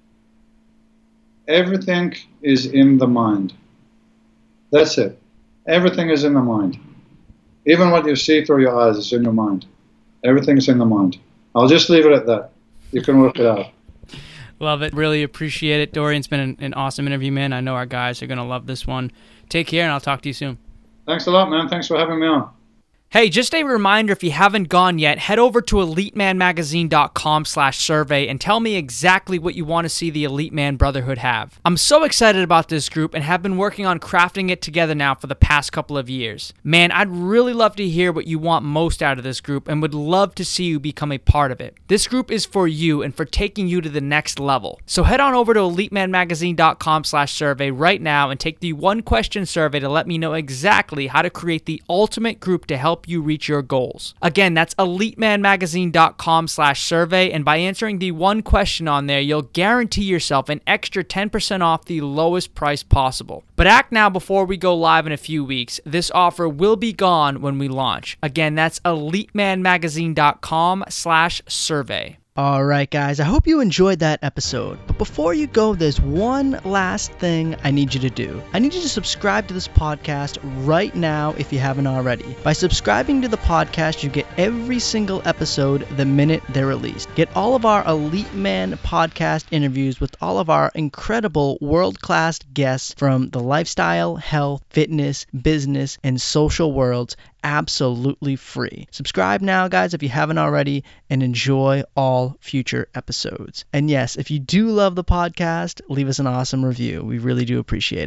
Everything is in the mind. That's it. Everything is in the mind. Even what you see through your eyes is in your mind. Everything is in the mind. I'll just leave it at that. You can work it out. Love it. Really appreciate it. Dorian, it's been an awesome interview, man. I know our guys are going to love this one. Take care, and I'll talk to you soon. Thanks a lot, man. Thanks for having me on. Hey, just a reminder, if you haven't gone yet, head over to EliteManMagazine.com/survey and tell me exactly what you want to see the Elite Man Brotherhood have. I'm so excited about this group and have been working on crafting it together now for the past couple of years. Man, I'd really love to hear what you want most out of this group and would love to see you become a part of it. This group is for you and for taking you to the next level. So head on over to EliteManMagazine.com/survey right now and take the 1-question survey to let me know exactly how to create the ultimate group to help you reach your goals. Again, that's EliteManMagazine.com/survey, and by answering the 1 question on there, you'll guarantee yourself an extra 10% off the lowest price possible. But act now before we go live in a few weeks. This offer will be gone when we launch. Again, that's EliteManMagazine.com/survey. All right, guys, I hope you enjoyed that episode. But before you go, there's one last thing I need you to do. I need you to subscribe to this podcast right now if you haven't already. By subscribing to the podcast, you get every single episode the minute they're released. Get all of our Elite Man podcast interviews with all of our incredible world-class guests from the lifestyle, health, fitness, business, and social worlds absolutely free. Subscribe now, guys, if you haven't already, and enjoy all future episodes. And yes, if you do love the podcast, leave us an awesome review. We really do appreciate it.